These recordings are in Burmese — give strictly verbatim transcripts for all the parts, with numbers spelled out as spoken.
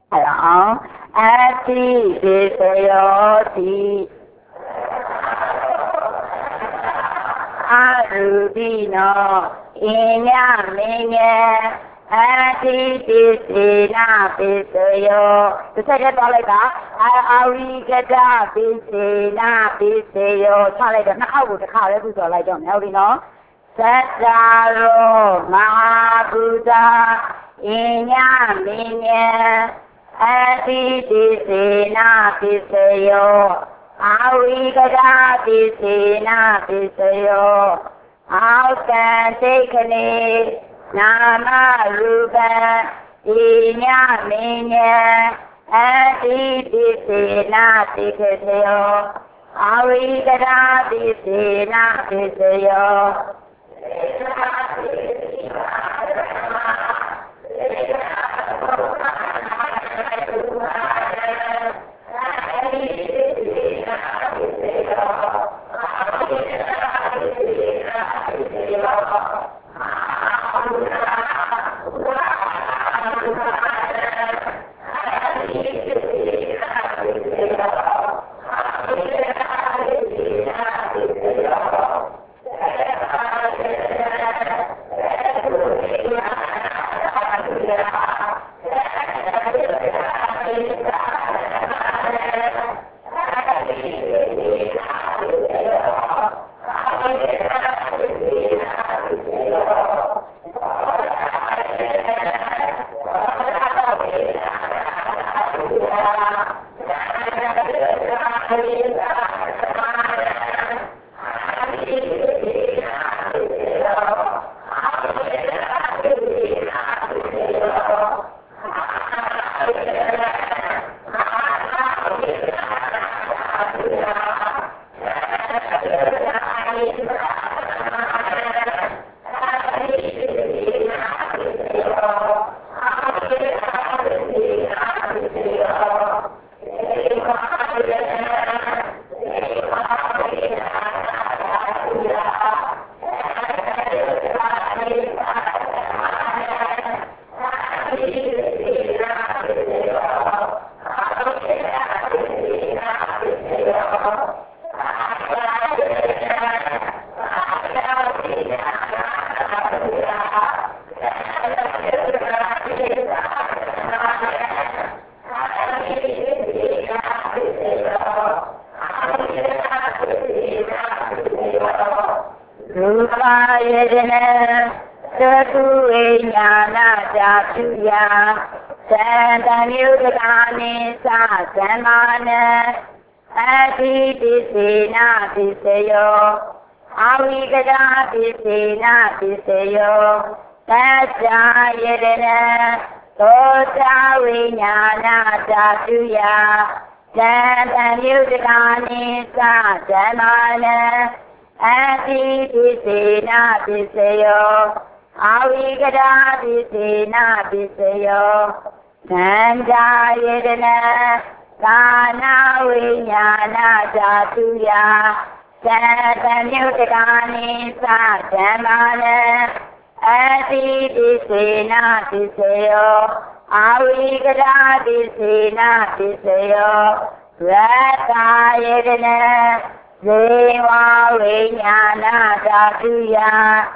Hello, Ati Visayoti Arubino Inya Minye Ati Visina Visayo. The second one like that. Arigata Visina Visayo. Try like that. Now how would the car ever go like that? Now we know. Sattaro Mahabuddha Inya Minye Ati Visina Visayo. Arigata Visina Visayo. How can take any Nama Rupa Inya Minye Ati Visina Visayo. Arigata Visina Visayo. Arigata Visina Visayo. Tatya Yedana Tota Vinyana Tatuya. Santanyudakani Satamana Ati Visina Visayo. Arigata Visina Visayo. Tanta Yedana Kana Vinyana Tatuya. Santanyudakani Satamana Ati Visina Visayo. Arigata Visina Visayo. Rata Yedana Deva Vinyana Tatuya.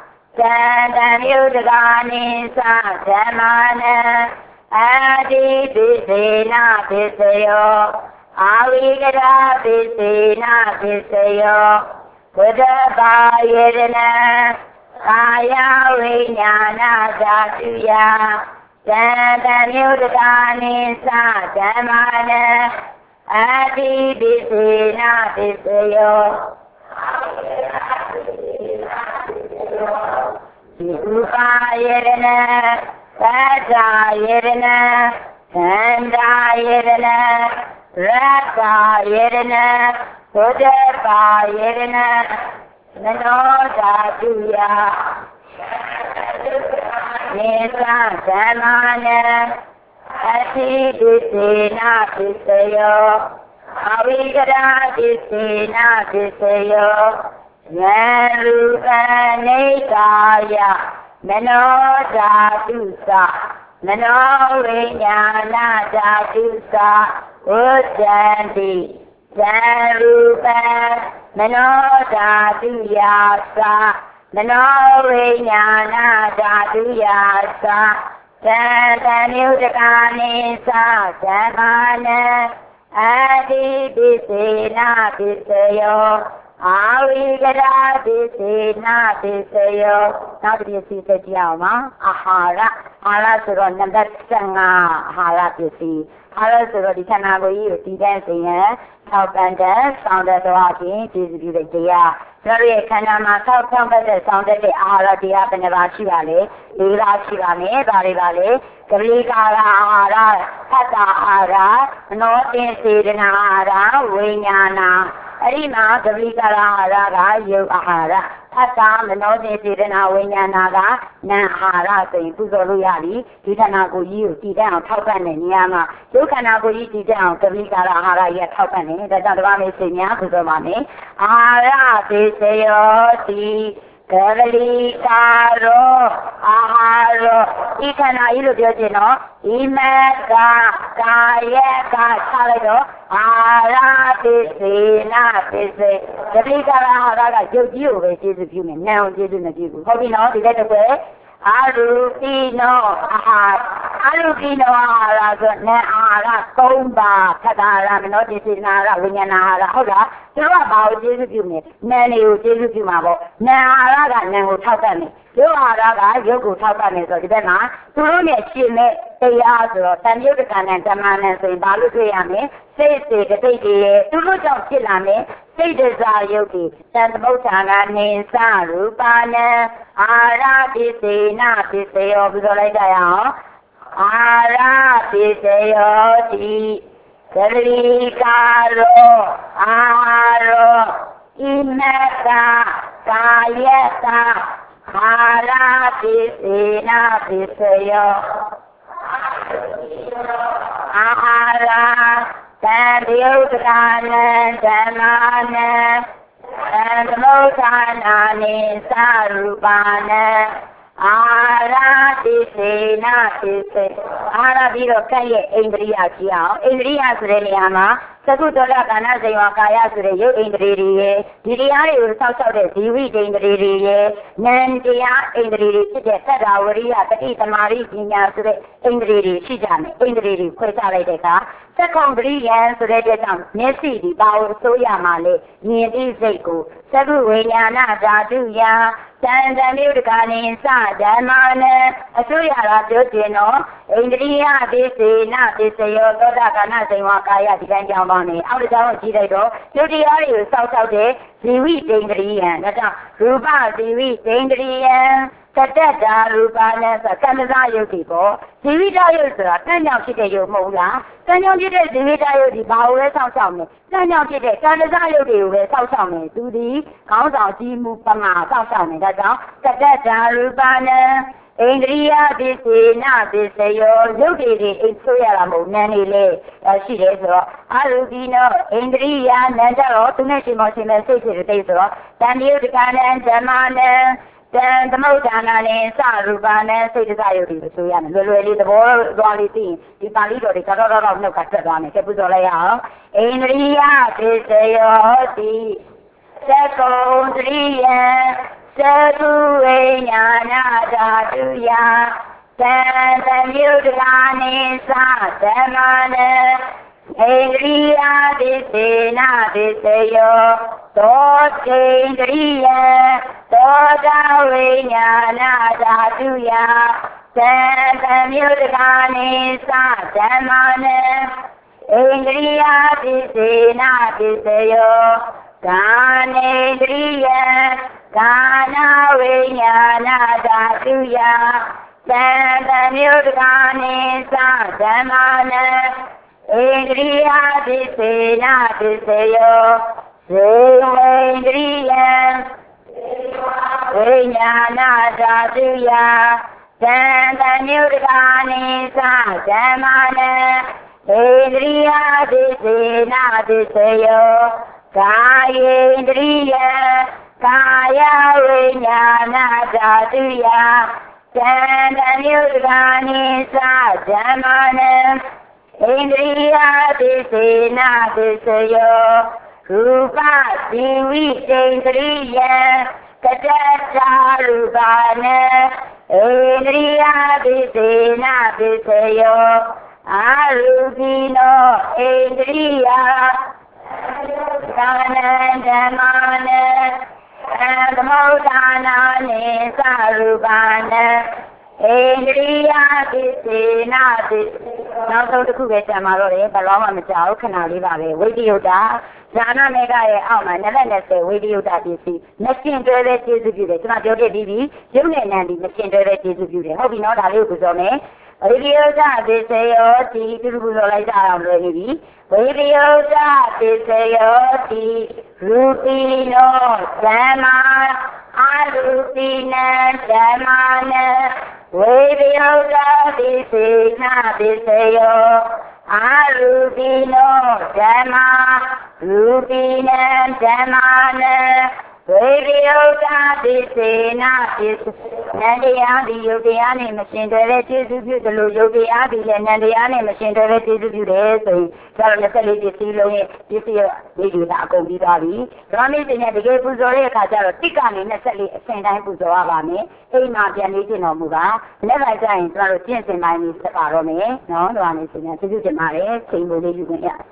Santanyudakani Satamana Ati Visina Visayo. Arigata Visina Visayo. Buddha Yedana Kaya Vinyana Tatuya. Santanyudakani Satamana Ati Visina Visayo. Rupa Yedana Tata Yedana Santa Yedana Rata Yedana Buddha Yedana Mano Tatuya. Nisa Samana Ati Visina Visayo. Arigata Visina Visayo. Yarupa Nekaya Mano Tatusa Mano Vijnana Dhatusa Uddanti Sarupa Mano Dhatu Yasa Mano Vijnana Dhatu Yasa Santanudakani Sa Samana Adi Pisena Pisayo Avigada Pisena Pisayo. Now do you see the Yama? Ahara. Ahara Suro number Sanga Ahara Pisi. Ahara Suro di Kanagoi, the dancing, help and dance, sound of the walking, distributed Dia. Sorry, Kanama, South Tonga, the sound of the Ahara Dia Benavachi Valley, Irachi Valley, Bari Valley, Kalikara Ahara, Hata Ahara, North in Sweden Ahara, Winyana. Arima, Kalikara Ahara, you Ahara. Hata, the North in Sweden Winyanaga, Nahara, saying Puzoluyali, Titanago, you, Titan, Topan and Yama. You cannot go easy down, Kalikara Ahara, yet Topan, that's not the one is in Yakuzomani. Ahara, they say, oh, see. Kalikaro, Aharo, Ikana Iludino, Imeka, Kayeka, Kalado, Ara, Pisina, Pisi, Kalikara Haraga, you, which is a human, now this is a human. Hope you know, the better way. Arupino, Aha, Arupino, Ara, Ara, Komba, Katara, no, this is Nara, Winyanara, Hoda, you know about this human, many who did you, Mabo, Nara, Nemo Tapani, you are you go Tapani, so the Bena, to me, she may say, and you can and the man and say, Balukiami, say, the baby, to look on Kilami. Say desire yogi, and the Motana names Sarupana, Ara Pisena, Piseo, Bizolaya, Ara Piseo, Ti, Kalikaro, Aro, Imeka, Kayeta, Ara Pisena, Piseo, Ara. And the Uttana, Dhamana, and the Motana, Sarupana, Ara, Tisena, Tise, Ara, Viro, Kaya, Indriya, Chia, Indriya, Sreliama, Sakutola, Kanazaya, Kaya, Sreyo, Indriye, Diria, South Divi, Indriye, Nandia, Indri, Tadawaria, Itamari, Dinya, Indri, Shijan, Indri, Quetaledeka. Secondary and Sudeta, Nessi, Bao Soyamale, near Iseko, Sabuana, Daduya, Sandamukan inside, Damana, Asuyara, Jotino, Indria, Bisina, Bisayo, Dodaka, Wakaya, Ganjamani, out of town, Chido, Judiari, South of the Ziwi Dingrian, Ruba, Ziwi Dingrian. Tata Rupana, Kanazayo people, Sivitayo, Tanya Chitayo Mola, Tanya Chita, Sivitayo, the Bower, South Summit, Tanya Chita, Kanazayo, South Summit, to the Council Timu Pama, South Summit, that's all, Tata Rupana, Indria, Bisina, Bisayo, Yogi, in Soyamo, Nanile, as she is, Arubino, Indria, Nandaro, to mention Moshima, Sisi, then you can and Zamana. Then the Motana and Sarubana say desire to Suyan, really the war Ronnie thing, the Palido, the Carora of no Catagani, Capuzolea, Enria, Pisayoti, Secondria, Seruana, Datuya, Santa Mutani, Satamana. Enria, Pisina, Pisayo, Tote, Indria, Toda, Winyana, Datuya, Santa Mutani, Satamana, Indria, Pisina, Pisayo, Gane, Indria, Gana, Winyana, Datuya, Santa Mutani, Satamana, Indriya, Pisena, Pisayo, Indriya, Vinyana, Datuya, Santa Mutani, Satamana, Indriya, Pisena, Pisayo, Kaya, Indriya, Kaya, Vinyana, Datuya, ကျန်တမျိုးကနိစ္စဓမ္မနံဣန္ဒြိယသစ္စေနသစ္စယောရူပဇီဝိတေန္ဒြိယံကတ္တတာရူပနံဣန္ဒြိယသစ္စေနသစ္စယောအာရူပိနောဣန္ဒြိယသာနံဓမ္မနံသမုဒ္ဒါနာနိသရူပနံဣန္ဒြိယသစ္စေနသစ္စနောက်ဆုံးတစ်ခုပဲကျန်ပါတော့တယ်ဘယ်တော့မှမကြောက်ခဏလေးပါပဲဝိတ္တယုတ်တာဇာနာမေကရဲ့အောက်မှာနှစ်လက်နဲ့ဆယ်ဝိတ္တယုတ်တာပစ္စည်းမရှင်တွဲပဲကျေစုပြုတယ်ကျွန်တော်ပြောပြပြီးပြီရုပ်နဲ့နာမ်ဒီမရှင်တွဲပဲကျေစုပြုတယ်ဟုတ်ပြီနော်ဒါလေးကိုပြောမယ်ဝိတ္တယုတ်တာပစ္စယောတိပြုစုပြောလိုက်ကြအောင်လွယ်နေပြီဝိတ္တယုတ်တာပစ္စယောတိရူပိနောဓမ္မာအာရူပိနံဓမ္မာနံဝိတ္တယုတ်တာပစ္စေနပစ္စယောအာရူပိနောဓမ္မာရူပိနံဓမ္မာနံဝိတ္တယုတ်တာပစ္စေနပစ္စနန္တရားဒီယုတ်တရားနဲ့မရှင်တွဲတဲ့ကျေစုပြုသလိုယုတ်တရားဒီလည်းနန္တရားနဲ့မရှင်တွဲတဲ့ကျေစုပြုတယ်ဆိုရင်ဒါတော့နှစ်လေးပစ္စည်းလုံးရဲ့ပစ္စည်းရဲ့ဒီလိုသာအကုန်ပြီးသွားပြီ။ဒါမျိုးတင်တဲ့တကယ်ပူဇော်တဲ့အခါကျတော့တစ်ကနေနှစ်လေးအစဉ်တိုင်းပူဇော်ရပါမယ်။အိမ်မှာပြန်လေးကျင့်တော်မူပါ။လက်လိုက်ကြရင်ကျွန်တော်တို့ကျင့်စဉ်ပိုင်းလေးဆက်ပါတော့မယ်။နော်။ဒါကနေစဉ်းစားကျေးဇူးတင်ပါတယ်။ချိန်မိုးလေးယူခွင့်ရ။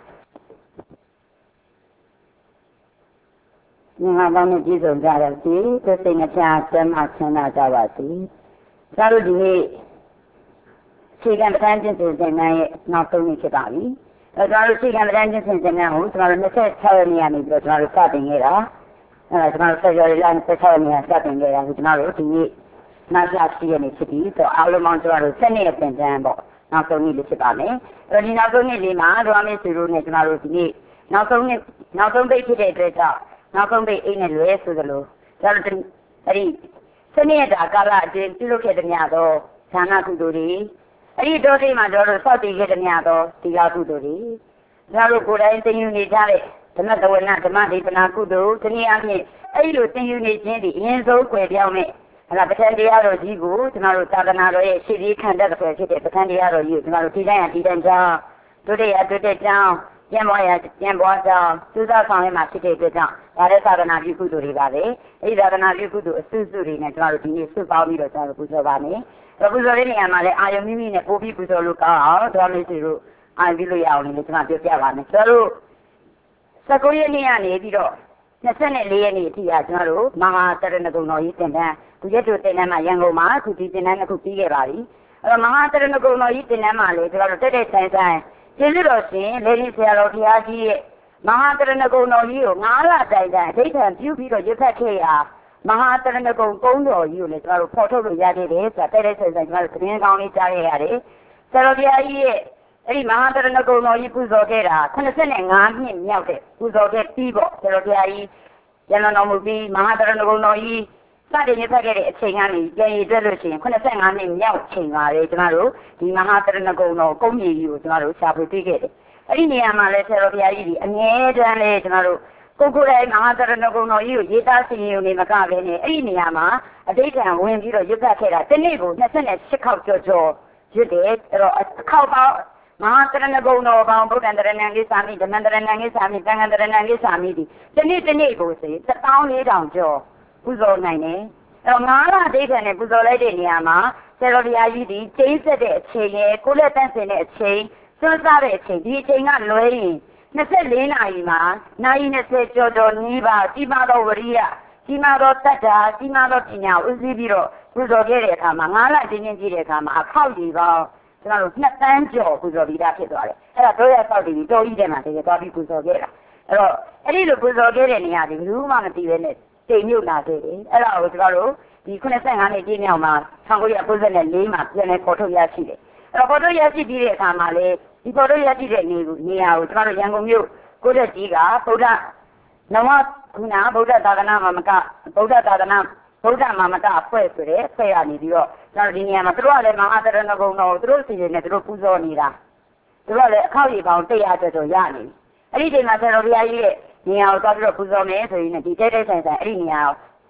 ညီမကောင်းနဲ့ပြည့်စုံကြရစီသစိတ်နှပြဆမ်းမချမ်းသာကြပါစေ။ကျတို့ဒီနေ့ခြေကံပဋ္ဌာန်းကျင့်စဉ်သင်တန်းရဲ့နောက်ဆုံးနေ့ဖြစ်ပါပြီ။အဲကျတို့ခြေကံပဋ္ဌာန်းကျင့်စဉ်သင်တန်းကိုကျတို့နှစ်၆ရက်နေ့ကနေပြီးတော့ကျတို့စတင်ခဲ့တာ။အဲကျတို့ဆက်ရရနှစ်၆ရက်နေ့ကစတင်ခဲ့တာကိုကျတို့ဒီနေ့နောက်လာရှိရနေဖြစ်ပြီးတော့အားလုံးပေါင်းကျတို့ဆက်နေ့သင်တန်းပေါ့နောက်ဆုံးနေ့လေးဖြစ်ပါမယ်။အဲဒီနောက်ဆုံးနေ့လေးမှာဒွါမေစုတို့နဲ့ကျတို့ဒီနေ့နောက်ဆုံးနေ့နောက်ဆုံးပိတ်ဖြစ်တဲ့အတွက်ကြောင့်နောက်ဆုံးပိတ်အိမ်နဲ့လွဲဆိုသလိုကျတော့အဲ့ဒီစနေတာကာလအတွင်းပြုလုပ်ခဲ့တဲ့များသောဌာနကုသိုလ်တွေအဲ့ဒီတောတိမှာကျတော့စောင့်တည်ခဲ့တဲ့များသောဒီလာကုသိုလ်တွေကျတော့ကိုယ်တိုင်သင်ယူနေကြတဲ့ဓမ္မတဝနာဓမ္မဒေသနာကုသိုလ်ဒီနေ့အဖြစ်အဲ့ဒီလိုသင်ယူနေခြင်းဒီအရင်ဆုံးွယ်ပြောင်းတဲ့အဲ့ဒါပဋ္ဌာန်းတရားတော်ကြီးကိုကျမတို့သာသနာတော်ရဲ့ရှေ့ပြေးခံတတ်တဲ့ဖြစ်တဲ့ပဋ္ဌာန်းတရားတော်ကြီးကိုကျမတို့ဒီတိုင်းအဒီတိုင်းကြောင်းတို့တဲ့ရတို့တဲ့ကြောင်းပြန်ပေါ်ရပြန်ပေါ်ကြောင်းသုသဆောင်ရမှာဖြစ်တဲ့အတွက်ကြောင့်ဒါလည်းသာသနာပြုကုသိုလ်တွေပါပဲအဲဒီသာသနာပြုကုသိုလ်အစုစုတွေနဲ့ကျမတို့ဒီနေ့စုပေါင်းပြီးတော့ကျမတို့ပူဇော်ပါမယ်ပူဇော်တဲ့နေရာမှာလည်းအာယုံမိမိနဲ့ပို့ပြီးပူဇော်လို့ကောင်းအောင်ဒေါ်မေစီတို့အာရုံပြုလို့ရအောင်လည်းကျမပြောပြပါမယ်ကျမတို့၁၉ရက်နေ့ကနေပြီးတော့၂၄ရက်နေ့အထိကကျမတို့မဟာတရဏဂုံတော်ကြီးသင်တန်းဒီရက်တို့သင်တန်းမှာရန်ကုန်မှာအခုဒီသင်တန်းတစ်ခုပြီးခဲ့ပါပြီအဲတော့မဟာတရဏဂုံတော်ကြီးသင်တန်းမှာလည်းကျမတို့တက်တဲ့ဆိုင်ဆိုင်ကျေးဇူးတော်ရှင်လေဒီဆရာတော်ဘုရားကြီးရဲ့မဟာတရဏဂုံတော်ကြီးကိုငါးလတိုင်တိုင်အဋ္ဌံပြုပြီးတော့ရွတ်ဖတ်ခဲ့ရာမဟာတရဏဂုံကုန်းတော်ကြီးကိုလည်းကျမတို့ဖော်ထုတ်လို့ရခဲ့တယ်ဆိုတာတဲ့တဲ့ဆိုင်ဆိုင်ကျမတို့သတင်းကောင်းလေးကြားခဲ့ရတယ်ဆရာတော်ဘုရားကြီးရဲ့အဲ့ဒီမဟာတရဏဂုံတော်ကြီးပူဇော်ခဲ့တာခုနှစ်၅နှစ်မြောက်တဲ့ပူဇော်ခဲ့ပြီးပေါ့ဆရာတော်ဘုရားကြီးရန်တော်မူပြီးမဟာတရဏဂုံတော်ကြီးစတင်ရွတ်ဖတ်ခဲ့တဲ့အချိန်ကနေပြန်ရည်တွက်လို့ရှိရင်ခုနှစ်၅နှစ်မြောက်ချိန်ပါလေကျမတို့ဒီမဟာတရဏဂုံတော်ကုန်းကြီးကြီးကိုကျမတို့ရှာဖွေတွေ့ခဲ့တယ်အဲ့ဒီနေရာမှာလဲဆရာတော်ဘုရားကြီးဒီအငဲတန်းလဲကျမတို့ကိုကိုယ်တိုင်မဟာတရဏဂုံတော်ကြီးကိုရေးသားစီရင်နေမကပဲနဲ့အဲ့ဒီနေရာမှာအဋ္ဌံဝင်ပြီးတော့ရွတ်ဖတ်ခဲ့တာဒီနေ့ကို၂၈ခေါက်ကျော်ကျော်ရွတ်တယ်အဲ့တော့အခေါက်ပေါင်းမဟာတရဏဂုံတော်ပေါင်းဗုဒ္ဓံတရဏံကိသာမိဓမ္မံတရဏံကိသာမိသံဃံတရဏံကိသာမိဒီဒီနေ့ဒီနေ့ကိုစေ၁၄၀၀၀ကျော်ပူဇော်နိုင်တယ်အဲ့တော့ငါးလအဋ္ဌံနဲ့ပူဇော်လိုက်တဲ့နေရာမှာဆရာတော်ဘုရားကြီးဒီကျိန်းဆက်တဲ့အချိန်ရဲ့ကိုလက်တန်းစင်တဲ့အချိန်စွန့်စားတဲ့အချိန်ဒီအချိန်ကလွဲရင်၂၄နာရီမှာနာရီ၂၀ကျော်ကျော်နီးပါးကြီးမားသောဝရိယကြီးမားသောတတ္တာကြီးမားသောပညာဥသိပြီးတော့ပူဇော်ခဲ့တဲ့အခါမှာငါးလတင်းချင်းကြည့်တဲ့အခါမှာအခောက်ကြီးပေါင်းကျွန်တော်တို့နှစ်တန်းကျော်ပူဇော်ပြီးသားဖြစ်သွားတယ်အဲ့ဒါတို့ရဆောက်တည်ပြီးတော်ကြီးတဲ့မှာတကယ်သွားပြီးပူဇော်ခဲ့တာအဲ့တော့အဲ့ဒီလိုပူဇော်ခဲ့တဲ့နေရာဒီဘယ်သူမှမသိပဲနဲ့တိမ်မြုပ်လာခဲ့တယ်အဲ့ဒါကိုကျွန်တော်တို့ဒီခုနှစ်၅နှစ်ပြည့်မြောက်မှာ၁၉၉၄မှာပြန်လည်ပေါ်ထုတ်ရရှိတယ်အဲ့တော့ပေါ်ထုတ်ရရှိပြီးတဲ့အခါမှာလေဒီပေါ်ထုတ်ရရှိတဲ့နေကိုနေရာကိုကျွန်တော်တို့ရန်ကုန်မြို့ကိုတက်ကြီးကဗုဒ္ဓနဝခုနဗုဒ္ဓသာသနာမှာမကဗုဒ္ဓသာသနာဗုဒ္ဓမှာမကအဖွဲ့ဆိုတဲ့အဖွဲ့ရနေပြီးတော့ကျွန်တော်ဒီနေရာမှာသူတို့ကလည်းမဟာတရဏဂုံတော်ကိုသူတို့စီစဉ်နေသူတို့ပူဇော်နေတာသူတို့ကလည်းအခောက်ရီပေါင်း၁၀၀ကျော်ကျော်ရနေအဲ့ဒီချိန်မှာဆရာတော်ဘုရားကြီးရဲ့နေရာကိုသွားပြီးတော့ပူဇော်မယ်ဆိုရင်ဒီတဲတဲဆိုင်ဆိုင်အဲ့ဒီနေရာကို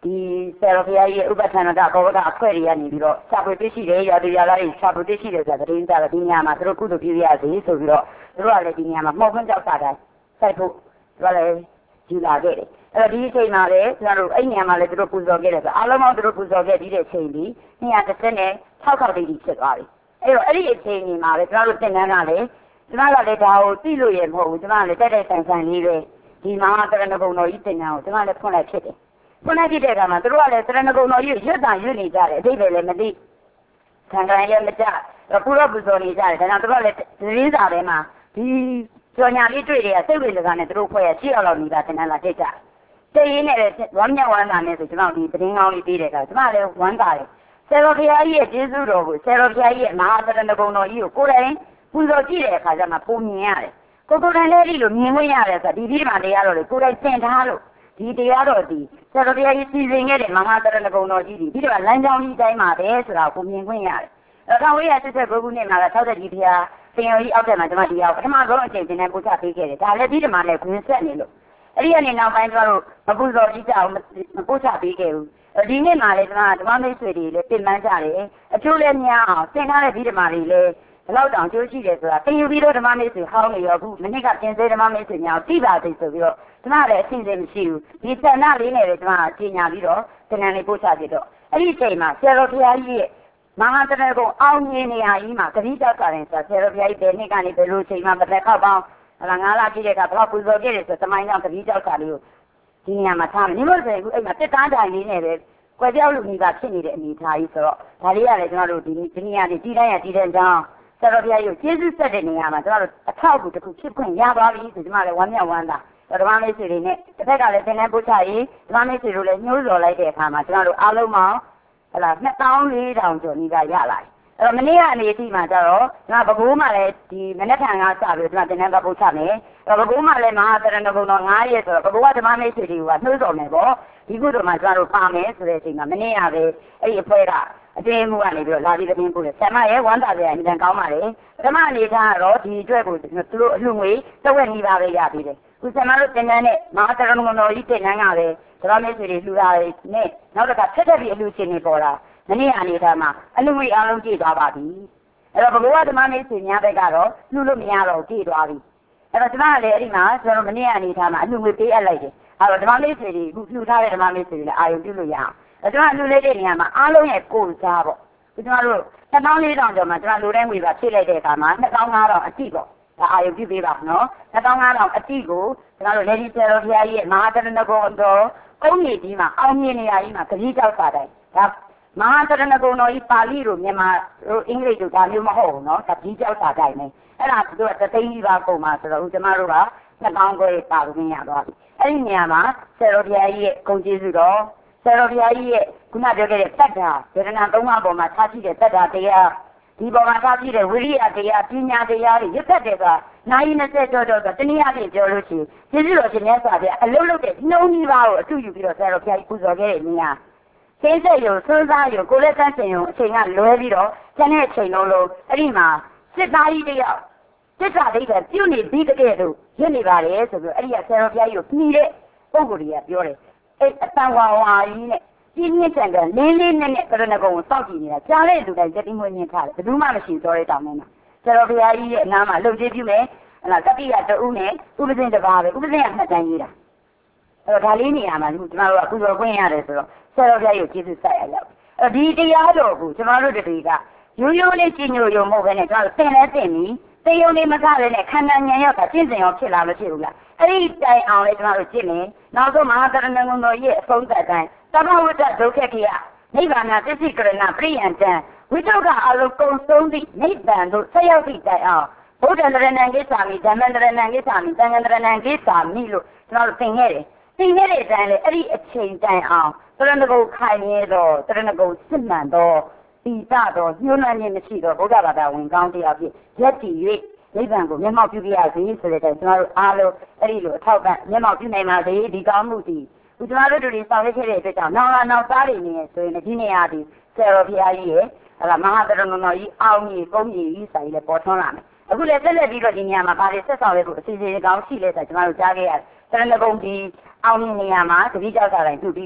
ဒီဆရာတော်ဘုရားကြီးရဲ့ဥပဌာနကဘောဂအဖွဲ့တွေကနေပြီးတော့စာပွေတွေ့ရှိတယ်ရာသူရာသားတွေစာပွေတွေ့ရှိတယ်ဆိုတာသတင်းကြတော့ဒီညမှာသူတို့ကုသိုလ်ပြုရစေဆိုပြီးတော့သူတို့ကလည်းဒီညမှာမော်ခွန်းကြောက်စာတိုင်းစိုက်ဖို့သူကလည်းယူလာခဲ့တယ်အဲ့တော့ဒီအချိန်မှာလည်းကျွန်တော်တို့အဲ့ညမှာလည်းသူတို့ပူဇော်ခဲ့တယ်ဆိုအားလုံးပေါင်းသူတို့ပူဇော်ခဲ့ပြီးတဲ့အချိန်ဒီနှစ်ရာတစ်ဆက်နဲ့၆ခေါက်တိတိဖြစ်သွားပြီအဲ့တော့အဲ့ဒီအချိန်ကြီးမှာပဲကျွန်တော်တို့သင်တန်းကလည်းကျွန်တော်ကလည်းဒါကိုသိလို့ရမဟုတ်ဘူးကျွန်တော်ကလည်းတက်တက်ဆန်ဆန်လေးပဲဒီမဟာကရဏဂုံတော်ကြီးသင်တန်းကိုကျွန်တော်လည်းဖွင့်လိုက်ဖြစ်တယ်ဖွင့်လိုက်ဖြစ်တဲ့အခါမှာသူတို့ကလည်းကရဏဂုံတော်ကြီးရွတ်တာရွတ်နေကြတယ်အတိတ်လည်းမသိခံကြရင်လည်းမကြပူရပူဇော်နေကြတယ်ဒါကြောင့်သူတို့ကလည်းသတင်းစာထဲမှာဒီကြော်ညာလေးတွေ့တွေကစိတ်ဝင်စားကနေသူတို့ဖွဲ့ရရှိအောင်လို့နေတာသင်တန်းလာတက်ကြတည်ရင်းနဲ့ဝမ်းမြောက်ဝမ်းသာနဲ့ဆိုကျွန်တော်ဒီသတင်းကောင်းလေးပေးတဲ့အခါကျွန်မလည်းဝမ်းသာတယ်ဆရာတော်ဘုရားကြီးရဲ့ကျေးဇူးတော်ကိုဆရာတော်ဘုရားကြီးရဲ့မဟာကရဏဂုံတော်ကြီးကိုကိုယ်တိုင်ပူဇော်ကြည့်တဲ့အခါကျမှပုံမြင်ရတယ်ကိုကိုယ်တိုင်လည်းဒီလိုမြင်ခွင့်ရတယ်ဆိုတော့ဒီဒီမှာတရားတော်တွေကိုယ်တိုင်သင်ထားလို့ဒီတရားတော်ဒီဆရာတော်ဘုရားကြီးစီစဉ်ခဲ့တဲ့မဟာကရဏဂုံတော်ကြီးဒီဒီမှာလမ်းကြောင်းကြီးတိုင်းမှာပဲဆိုတာကိုမြင်ခွင့်ရတယ်အဲဒါဝိရစစ်ဆက်ဘုခုနှစ်မှာက၆၀ကြီးဘုရားသင်္ယောကြီးအောက်ထက်မှာကျွန်မဒီရောက်ပထမဆုံးအချိန်သင်တန်းပို့ချပေးခဲ့တယ်ဒါလည်းဒီဒီမှာလည်းခွင့်ဆက်နေလို့အဲ့ဒီကနေနောက်ပိုင်းကျတော့မပူဇော်ကြည့်ကြအောင်မပို့ချပေးခဲ့ဘူးဒီနေ့မှလည်းကျွန်တော်ဓမ္မမိတ်ဆွေတွေလည်းပြင်ပန်းကြတယ်အကျိုးလည်းများအောင်သင်ထားတဲ့ဒီဓမ္မတွေလည်းဘယ်လောက်တောင်ကျိုးရှိတယ်ဆိုတာသင်ယူပြီးတော့ဓမ္မမိတ်ဆွေဟောင်းနေရောအခုမနစ်ကပြင်စေဓမ္မမိတ်ဆွေများသိပါသိဆိုပြီးတော့ကျွန်တော်လည်းအစီအစဉ်မရှိဘူးဒီဆန္ဒလေးနဲ့ပဲကျွန်တော်ကြီးညာပြီးတော့သင်တန်းလေးပို့ချပြတော့အဲ့ဒီအချိန်မှာဆရာတော်ဘုရားကြီးရဲ့မဟာတရဏဂုံအောင်မြင်နေရာကြီးမှာဂတိတောက်ကြတယ်ဆိုဆရာတော်ဘုရားကြီးဘယ်နှစ်ကနေဘယ်လိုအချိန်မှာတစ်ခါခောက်ပေါင်းဟလာငါးလပြည့်တဲ့အခါဘလောက်ပူဇော်ခဲ့တယ်ဆိုသမိုင်းကြောင့်ဂတိတောက်ကြလေးကိုဒီနေရာမှာထားမယ်ဒီလိုဆိုရင်အခုအဲ့မှာတက်တားတိုင်လေးနဲ့ပဲကွယ်ပြောက်လူကြီးကဖြစ်နေတဲ့အနေအထားကြီးဆိုတော့ဒါလေးရတယ်ကျွန်တော်တို့ဒီဒီနေရာတွေတည်တိုင်းရတည်တဲ့ကြောင်းဆရာတော်ဘုရားကြီးကိုကျေးဇူးဆက်တဲ့နေရာမှာကျွန်တော်တို့အထောက်အကူတစ်ခုဖြစ်ခွင့်ရသွားပြီဆိုကျွန်တော်လည်းဝမ်းမြောက်ဝမ်းသာဓမ္မမိတ်ဆွေတွေနဲ့တစ်ဖက်ကလည်းသင်တန်းပို့ချရေးဓမ္မမိတ်ဆွေတို့လည်းညှိုးဆော်လိုက်တဲ့အခါမှာကျွန်တော်တို့အားလုံးပေါင်းဟလာနှစ်သောင်းလေးထောင်ကျော်နီးပါးရလာတယ်အဲ့တော့မနေ့ကအနေအထိမှာကျတော့ကျွန်တော်ဘကိုးမှလည်းဒီမနေ့ကငါစပြီးကျွန်တော်သင်တန်းပို့ချမယ်အဲ့တော့ဘကိုးမှလည်းမဟာတရဏဂုံတော်၅ရက်ဆိုတော့ဘကိုးကဓမ္မမိတ်ဆွေတွေကနှိုးဆော်မယ်ပေါ့ဒီကုသိုလ်မှာကျွန်တော်တို့ပါမယ်ဆိုတဲ့အချိန်မှာမနေ့ကပဲအဲ့ဒီအဖွဲ့ကအတင်းမှုကနေပြီးတော့လာပြီးသတင်းပို့တယ်ဆမရဲ့ဝမ်းသာစရာအမြဲတမ်းကောင်းပါလေဓမ္မအနေထားကတော့ဒီအတွက်ကိုသူတို့အလှငွေတဝက်နီးပါးပဲရပြီးတယ်ခုဆမတို့သင်တန်းနဲ့မဟာတရဏဂုံတော်ကြီးသင်တန်းကပဲဓမ္မမိတ်ဆွေတွေလှူတာနဲ့နောက်တစ်ခါထက်ထက်ပြီးအလှရှင်တွေပေါ်လာမနေ့အနေထားမှာအလှငွေအားလုံးကြည့်သွားပါပြီအဲ့တော့ဘဂဝါဓမ္မမိတ်ဆွေများဘက်ကတော့လှူလို့မရတော့ကြည့်သွားပြီအဲ့တော့ကျွန်မလည်းအဲ့ဒီမှာကျွန်တော်မနေ့အနေထားမှာအလှငွေပေးအပ်လိုက်တယ်အဲ့တော့ဓမ္မမိတ်ဆွေတွေခုလှူထားတဲ့ဓမ္မမိတ်ဆွေတွေလည်းအာရုံပြုလို့ရအောင်အဲ့ကျွန်တော်လှူလိုက်တဲ့နေရာမှာအားလုံးရဲ့ကိုယ်စားပေါ့ကျွန်တော်တို့နှစ်သောင်းလေးထောင်ကျော်မှာကျွန်တော်လူတိုင်းငွေပါဖြည့်လိုက်တဲ့အခါမှာနှစ်သောင်းငါးထောင်အတိပေါ့ဒါအာရုံပြုပေးပါနော်နှစ်သောင်းငါးထောင်အတိကိုကျွန်တော်တို့လေဒီဆရာတော်ဘုရားကြီးရဲ့မဟာတရဏဂုံတော်ကုန်းကြီးကြီးမှာအောင်မြင်နေရာကြီးမှာဂတိကြောက်စာတိုင်းဒါမဟာတရဏဂုံတော်ကြီးပါဠိလိုမြန်မာတို့အင်္ဂလိပ်လိုဒါမျိုးမဟုတ်ဘူးနော်ဂတိကြောက်စာတိုင်းပဲအဲ့ဒါသူကတသိန်းကြီးပါကုန်မှာဆိုတော့ကျွန်တော်တို့ကနှစ်သောင်းခွဲပါလို့မရတော့ဘူးအဲ့ဒီနေရာမှာဆရာတော်ဘုရားကြီးရဲ့ဂုဏ်ကျေးဇူးတော်ဆရာတော်ဘုရားကြီးရဲ့ခုနပြောခဲ့တဲ့တတ္တာဝေဒနာသုံးပါးပေါ်မှာထားရှိတဲ့တတ္တာတရားဒီပေါ်မှာထားရှိတဲ့ဝိရိယတရားပညာတရားတွေရသက်တဲ့ကနိုင်ยี่สิบကျော်ကျော်ဆိုတနည်းအားဖြင့်ပြောလို့ရှိရင်ကျေးဇူးတော်ရှင်မြတ်စွာဘုရားအလုံးလုံးတဲ့နှုံးကြီးပါကိုအထူးယူပြီးတော့ဆရာတော်ဘုရားကြီးပူဇော်ခဲ့တဲ့နေရာသိစိတ်ရုံစွန်းစားရုံကိုလက်ဆန်းစင်ရုံအချိန်ကလွဲပြီးတော့ကျန်တဲ့အချိန်လုံးလုံးအဲ့ဒီမှာစစ်သားကြီးတယောက်စစ်သားဒိဋ္ဌံပြုနေပြီးတဲ့ကဲ့သို့ရနေပါလေဆိုပြီးအဲ့ဒီကဆရာတော်ဘုရားကြီးကိုနှီးတဲ့ပုံကိုယ်ကြီးကပြောတယ်အဲ့အတန်ဝါဝါကြီးနဲ့ပြင်းပြင်းထန်ထန်လင်းလေးနဲ့နဲ့ကရဏဂုံကိုစောင့်ကြည့်နေတာကြားတဲ့လူတိုင်းတက်တိမွေးမြင်ထားတယ်ဘယ်သူမှမရှိတော့တဲ့တောင်ထဲမှာဆရာတော်ဘုရားကြီးရဲ့အနားမှာလှုပ်ကြည့်ပြုမယ်ဟလာတတိယတူနဲ့ဥပဇင်းတစ်ပါးပဲဥပဇင်းကမှတ်တမ်းရေးတာအဲ့တော့ဒါလေးနေရာမှာကျွန်တော်တို့ကကုသိုလ်ခွင့်ရတယ်ဆိုတော့ဆရာတော်ဘုရားကြီးကိုကျေးဇူးဆက်ရအောင်အဲ့ဒီတရားတော်ကိုကျွန်တော်တို့တွေကရိုးရိုးလေးကြည်ညိုရုံမဟုတ်ဘဲနဲ့ကျွန်တော်တို့သင်လဲသင်ပြီးသေယုံလေးမကလည်းနဲ့ခန္ဓာဉာဏ်ရောက်တာကျင့်စဉ်ရောဖြစ်လာမဖြစ်ဘူးလားအဲ့ဒီတိုင်အောင်လေကျွန်တော်တို့ကျင့်မယ်နောက်ဆုံးမဟာတရဏဂုံတော်ရဲ့အဆုံးသတ်တိုင်းသမဝိတ္တဒုက္ခခိယနိဗ္ဗာန်သစ္စိကရဏပရိယံတံဝိတုကအလုံးကုံဆုံးသည့်နိဗ္ဗာန်သို့ဆက်ရောက်သည့်တိုင်အောင်ဘုဒ္ဓံတရဏံကိစ္ဆာမိဓမ္မံတရဏံကိစ္ဆာမိသံဃံတရဏံကိစ္ဆာမိလို့ကျွန်တော်တို့သင်ခဲ့တယ်သင်ခဲ့တဲ့အတိုင်းလေအဲ့ဒီအချိန်တိုင်အောင်တရဏဂုံခိုင်ရဲတော့တရဏဂုံစစ်မှန်တော့ပိဋတော့ညှိုးနှံ့ခြင်းမရှိတော့ဘုရားဘာသာဝင်ကောင်းတရားဖြစ်ရက်တည်၍နိဗ္ဗာန်ကိုမျက်မှောက်ပြုပြရစေဆိုတဲ့ကျွန်တော်တို့အားလုံးအဲ့ဒီလိုအထောက်ပံ့မျက်မှောက်ပြုနိုင်ပါစေဒီကောင်းမှုဒီဦးကျွန်တော်တို့တွေဆောင်ရွက်ခဲ့တဲ့အတွက်ကြောင့်နောက်လာနောက်သားတွေနေဆိုရင်ဒီနေရာဒီဆရာတော်ဘုရားကြီးရဲ့အဲ့ဒါမဟာတရဏဂုံတော်ကြီးအောင်ကြီးပုံကြီးကြီးဆိုင်လည်းပေါ်ထွန်းလာမယ်အခုလည်းဆက်လက်ပြီးတော့ဒီနေရာမှာဗားတွေဆက်ဆောင်ရွက်ဖို့အစီအစဉ်ကောင်းရှိလဲဆိုကျွန်တော်တို့ကြားခဲ့ရတယ်တရဏဂုံကြီးအောင်ကြီးနေရာမှာတတိကြောက်တာတိုင်းပြုပြီးပြီ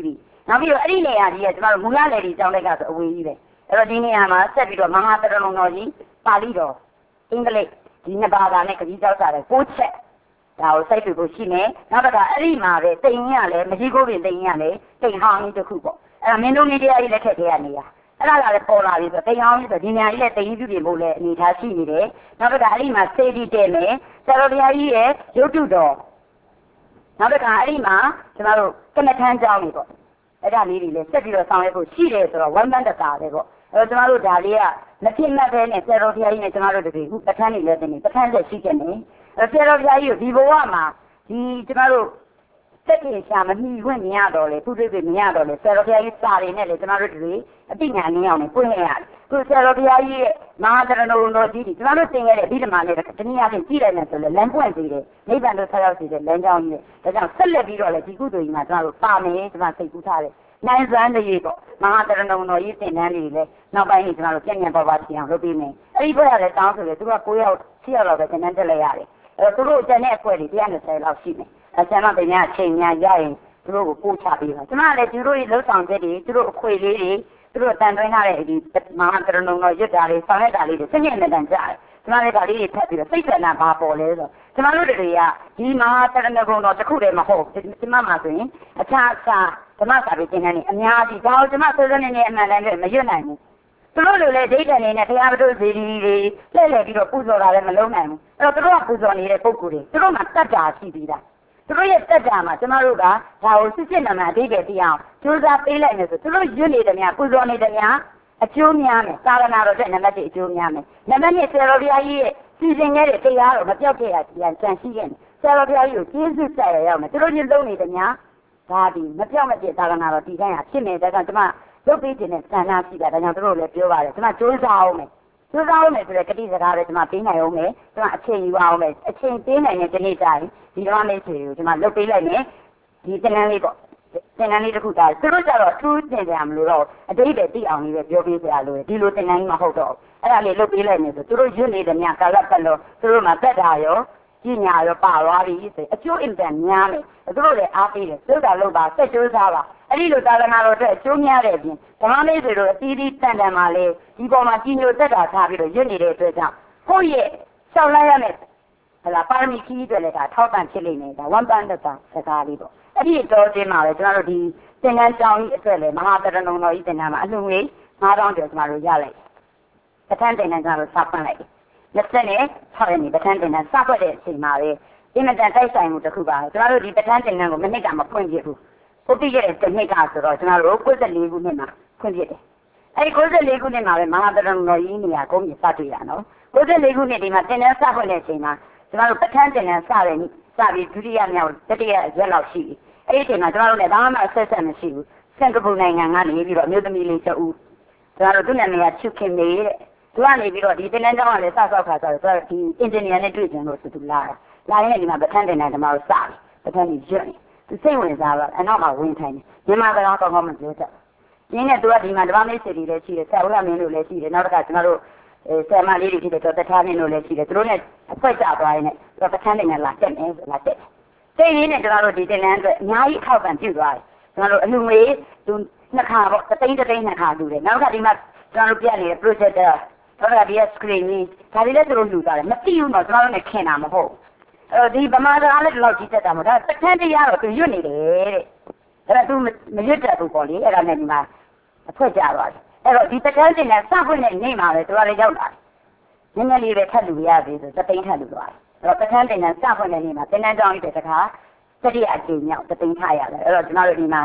နောက်ပြီးတော့အဲ့ဒီနေရာကြီးကကျမတို့မူလလေဒီကျောင်းလိုက်ကဆိုအဝေးကြီးပဲအဲ့တော့ဒီနေရာမှာဆက်ပြီးတော့မဟာတရဏုံတော်ကြီးပါဠိတော်အင်္ဂလိပ်ဒီနှစ်ဘာသာနဲ့ကကြီးကျောက်စားတယ်ကိုချက်ဒါကိုစိုက်ပြဖို့ရှိနေနောက်တစ်ခါအဲ့ဒီမှာပဲတိမ်ရလဲမရှိကိုပင်တိမ်ရလဲတိမ်ဟောင်းကြီးတစ်ခုပေါ့အဲ့ဒါမင်းတို့နေတရားကြီးလက်ထက်ထဲကနေရအဲ့ဒါကလည်းပေါ်လာပြီဆိုတိမ်ဟောင်းကြီးဆိုဒီနေရာကြီးလည်းတိမ်ကြီးပြုပြင်ဖို့လည်းအနေထားရှိနေတယ်နောက်တစ်ခါအဲ့ဒီမှာစေတီတဲမယ်ဆရာတော်ဘုရားကြီးရဲ့ရုပ်တုတော်နောက်တစ်ခါအဲ့ဒီမှာကျမတို့ကနထမ်းကျောင်းကြီးပေါ့အဲ့ဒါလေးတွေလည်းဆက်ပြီးတော့ဆောင်ရွက်ဖို့ရှိတယ်ဆိုတော့ဝမ်းပန်းတတာပဲပေါ့အဲ့တော့ကျမတို့ဒါလေးကမဖြစ်မှတ်ပဲနဲ့ဆရာတော်ဘုရားကြီးနဲ့ကျမတို့တပည့်ခုပဋ္ဌာန်းနေလဲတင်နေပဋ္ဌာန်းဆက်ရှိခဲ့နေအဲ့ဆရာတော်ဘုရားကြီးကိုဒီဘဝမှာဒီကျမတို့စက်ကြီးရှာမမှီခွင့်မရတော့လေသူတွေတွေမရတော့လေဆရာတော်ဘုရားကြီးစာတွေနဲ့လေကျမတို့တွေအတိညာနည်းအောင်နဲ့ပွင့်ရရတယ်ခုဆရာတော်ဘုရားကြီးရဲ့မဟာတရဏုံတော်ကြီးဒီကျမတို့သင်ခဲ့တဲ့အဘိဓမ္မာနဲ့တနည်းအားဖြင့်ကြည့်လိုက်မယ်ဆိုလေလမ်းပွင့်သေးတယ်နိဗ္ဗာန်တို့ဆက်ရောက်စီတဲ့လမ်းကြောင်းကြီးနဲ့ဒါကြောင့်ဆက်လက်ပြီးတော့လေဒီကုသိုလ်ကြီးမှာကျမတို့ပါမယ်ကျမစိတ်ကူးထားတယ်နိုင်စွမ်းတည်းပေါ့မဟာတရဏုံတော်ကြီးသင်တန်းတွေလေနောက်ပိုင်းကျမတို့ပြည့်ညံပေါ်ပါချင်အောင်လုပ်ပေးမယ်အဲ့ဒီဘက်ကလည်းတောင်းဆိုလေသူက၉ယောက်၁၀ယောက်လောက်ပဲသင်တန်းတက်လိုက်ရတယ်အဲ့တော့သူတို့ကျန်တဲ့အခွဲတွေ၁၂၀လောက်ရှိမယ်အကျမ်းမပညာအချိန်များရရင်သူတို့ကိုပို့ချပေးပါကျမလည်းသူတို့ရဲ့လှုပ်ဆောင်ချက်တွေသူတို့အခွေလေးတွေသူတို့တန်သွင်းထားတဲ့ဒီမဟာကရဏုံတော်ရွတ်တာတွေဆောင်ရွက်တာလေးတွေစနစ်နဲ့တန်ကြတယ်ကျမလည်းဒါလေးတွေဖတ်ပြီးတော့စိတ်ဆန္ဒဘာပေါ်လဲဆိုကျမတို့တွေကဒီမဟာတရဏဂုံတော်တစ်ခုတည်းမဟုတ်ကျမမှာဆိုရင်အခြားအခြားဓမ္မစာပေသင်တန်းတွေအများကြီးဒါကိုကျမစေစနေနဲ့အမှန်တမ်းပဲမရွတ်နိုင်ဘူးသူတို့လိုလေဒိဋ္ဌာန်နေနဲ့တရားပဒုဇီရီတွေလှည့်လည်ပြီးတော့ပူဇော်တာလည်းမလုံးနိုင်ဘူးအဲ့တော့သူတို့ကပူဇော်နေတဲ့ပုဂ္ဂိုလ်တွေသူတို့မှာတတ်တာရှိပြီးသားသူတို့ရဲ့တက်တာမှာကျမတို့ကဒါကိုစစ်စစ်နာမှအတိတ်ပဲသိအောင်ကြိုးစားပေးလိုက်မယ်ဆိုသူတို့ရွတ်နေတယ်များပူဇော်နေတယ်များအကျိုးများမယ်သာသနာတော်တဲ့နံပါတ်၁အကျိုးများမယ်နံပါတ်၂ဆရာတော်ဘုရားကြီးရဲ့စီစဉ်ခဲ့တဲ့တရားတော်မပြောက်ခဲ့ရပြန်ကြံရှိခဲ့တယ်ဆရာတော်ဘုရားကြီးကိုကျေးဇူးဆက်ရရောက်မယ်သူတို့ညလုံးနေတယ်များဒါဒီမပြောက်မပြည့်သာသနာတော်တည်တိုင်းဟာဖြစ်နေတဲ့ကြောင့်ကျမရုပ်ပေးခြင်းနဲ့ဆန္ဒရှိတာဒါကြောင့်သူတို့လည်းပြောပါတယ်ကျမကြိုးစားအောင်မယ်ကျိုးစားအောင်မယ်ဆိုတဲ့ကတိစကားပဲကျမပေးနိုင်အောင်မယ်ကျမအချိန်ယူအောင်မယ်အချိန်ပေးနိုင်တဲ့ဒီနေ့တိုင်းဒီတော့လေးစီကိုကျမလုပ်ပေးလိုက်မယ်ဒီသင်္ကန်းလေးပေါ့သင်္ကန်းလေးတစ်ခုတာသူတို့ကြတော့ထူးတင်ကြမလို့တော့အတိတ်ပဲသိအောင်လေးပဲပြောပေးစရာလိုတယ်ဒီလိုသင်္ကန်းကြီးမဟုတ်တော့အဲ့ဒါလေးလုပ်ပေးလိုက်မယ်ဆိုသူတို့ရွတ်နေတဲ့မြကာလပတ်လို့သူတို့မှာတက်တာရောပညာရောပါသွားပြီဆိုအကျိုးအင်တန်များမယ်သူတို့လည်းအားပေးတယ်သုဒ္ဓလုပ်ပါဆက်ကျိုးစားပါအဲ့ဒီလိုသာသနာတော်အတွက်အကျိုးများတဲ့အပြင်ဓမ္မလေးတွေတို့အသီးသီးတန်တန်မှာလေဒီပေါ်မှာကြီးညိုတက်တာထားပြီးတော့ရွတ်နေတဲ့အတွက်ကြောင့်ကိုယ့်ရဲ့ရှောက်လိုက်ရမယ်ဟလာပါရမီကြီးတွေလည်းဒါထောက်ပံ့ဖြစ်လိမ့်မယ်ဒါဝမ်ပန်တတာစကားလေးပေါ့အဲ့ဒီတော့တင်းမှာပဲကျွန်တော်တို့ဒီသင်္ကန်းကြောင်းကြီးအတွက်လေမဟာတရဏုံတော်ကြီးသင်္ကန်းမှာအလှငွေ၅တောင်းကျော်ကျွန်တော်တို့ရလိုက်ပဋ္ဌာန်းသင်္ကန်းကျွန်တော်တို့စဖွင့်လိုက်လက်ဆက်နဲ့၆ရက်နေပဋ္ဌာန်းသင်္ကန်းစဖွင့်တဲ့အချိန်မှာပဲအင်မတန်တိုက်ဆိုင်မှုတစ်ခုပါကျွန်တော်တို့ဒီပဋ္ဌာန်းသင်္ကန်းကိုမနစ်ကမဖွင့်ပြဘူးကိုပြည့်ရဲ့တစ်နှစ်ကဆိုတော့ကျွန်တော်တို့၉၄ခုနှစ်မှာဖွင့်ပြတယ်အဲဒီ၉၄ခုနှစ်မှာပဲမဟာတရဏုံတော်ကြီးနေရာကုန်းကြီးစတွေ့ရနော်၉၄ခုနှစ်ဒီမှာသင်္ကန်းစဖွင့်တဲ့အချိန်မှာကျွန်တော်တို့ပဋ္ဌာန်းသင်္ကန်းစတယ်စပြီးဒုတိယမြောက်တတိယရက်လောက်ရှိပြီအဲ့ဒီအချိန်မှာကျွန်တော်တို့လည်းဘာမှအဆက်ဆက်မရှိဘူးစင်ကာပူနိုင်ငံကနေပြီးတော့အမျိုးသမီးလေးတူကျွန်တော်တို့သူ့နာမည်ကချူခင်မေတဲ့သူကနေပြီးတော့ဒီသင်္ကန်းကျောင်းကလည်းစဆောက်ခါဆိုတော့ဒီအင်ဂျင်နီယာနဲ့တွေ့ကြလို့သူလာတာလာရင်ဒီမှာပဋ္ဌာန်းသင်္ကန်းကျွန်တော်တို့စတယ်ပဋ္ဌာန်းကြီးရွတ်နေသူစိတ်ဝင်စားတော့အနောက်မှာဝင်ထိုင်တယ်မြန်မာကလည်းကောင်းကောင်းမပြောတတ်ရင်းနဲ့သူကဒီမှာဓမ္မမိတ်ဆွေတွေလည်းရှိတယ်ဆရာဦးရမင်းတို့လည်းရှိတယ်နောက်တစ်ခါကျွန်တော်တို့ဆရာမလေးတွေဖြစ်တဲ့တော့တထားမင်းတို့လည်းရှိတယ်သူတို့နဲ့အခွက်ကြသွားရင်လည်းသူကပဋ္ဌာန်းသင်္ကန်းလာတက်မယ်လာတက်စိတ်ရင်းနဲ့ကျွန်တော်တို့ဒီသင်္ကန်းအတွက်အများကြီးအထောက်ပံ့ပြုသွားတယ်ကျွန်တော်တို့အလူငွေသူနှစ်ခါပေါ့တသိန်းတသိန်းနှစ်ခါလူတယ်နောက်တစ်ခါဒီမှာကျွန်တော်တို့ပြနေတဲ့ projector တော့ဒါဒီ screen ကြီးဒါလေးလည်းသူတို့လူသွားတယ်မသိဘူးတော့ကျွန်တော်တို့နဲ့ခင်တာမဟုတ်အဲဒီဗမာစကားလည်းဒီလောက်ကြီးတက်တာမဟုတ်ဒါတခန်းတရားတော့သူရွတ်နေတယ်တဲ့အဲ့ဒါသူမရွတ်တတ်ဘူးပေါ့လေအဲ့ဒါနဲ့ဒီမှာအဖွက်ကြသွားတယ်အဲ့တော့ဒီတခန်းတင်နဲ့စဖွင့်တဲ့နေ့မှာပဲသူကလည်းရောက်လာတယ်နည်းနည်းလေးပဲထပ်လူရသေးဆိုတသိန်းထပ်လူသွားတယ်အဲ့တော့တခန်းတင်နဲ့စဖွင့်တဲ့နေ့မှာသင်္ကန်းကျောင်းကြီးတဲ့တခါတတိယအကြိမ်မြောက်တသိန်းထရတယ်အဲ့တော့ကျွန်တော်တို့ဒီမှာ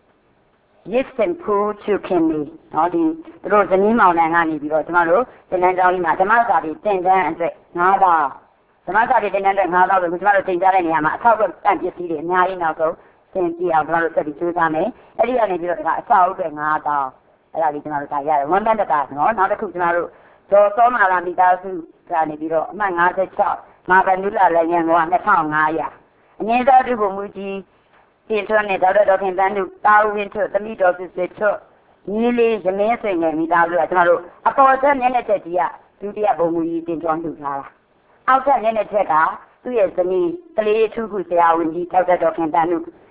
yes and pool to kimmy နော်ဒီသူတို့ဇနီးမောင်နှံကနေပြီးတော့ကျွန်တော်တို့သင်္ကန်းကျောင်းကြီးမှာဓမ္မစာပေသင်တန်းအတွက်၅ပါးဓမ္မစာပေသင်တန်းအတွက်၅ပါးကိုကျွန်တော်တို့သင်ကြားတဲ့နေရာမှာအထောက်အပံ့ပစ္စည်းတွေအများကြီးနောက်ဆုံးသင်ပြအောင်ကျွန်တော်တို့ဆက်ပြီးကြိုးစားမယ်အဲ့ဒီကနေပြီးတော့ဒါအဆောက်အဦတွေ၅တောင်းအဲ့ဒါလေးကျွန်တော်တို့ဒါရတယ်ဝမ်ပန်တတာနော်နောက်တစ်ခုကျွန်တော်တို့ဒေါ်စောမာလာမိသားစုကနေပြီးတော့အမှတ်၅၆မာဗနုလာလည်းရန်ကုန်က၂၅၀၀အငင်းသားတို့ကိုမူကြီးပြင်ထွန်းနဲ့ဒေါက်တာဒေါက်ခင်တန်းတို့တာဝင်းထွတ်သမီးတော်စစ်စစ်ထွတ်ညီလေးရမင်းဆွေငယ်မိသားစုကကျွန်တော်တို့အပေါ်ဆက်မျက်နှာချက်ကြီးကဒုတိယဘုံမူကြီးတင်ကျွမ်းလှူထားတာအောက်ဆက်မျက်နှာချက်ကသူ့ရဲ့ဇနီးကလေးထူးခုဆရာဝန်ကြီးဒေါက်တာဒေါက်ခင်တန်းတို့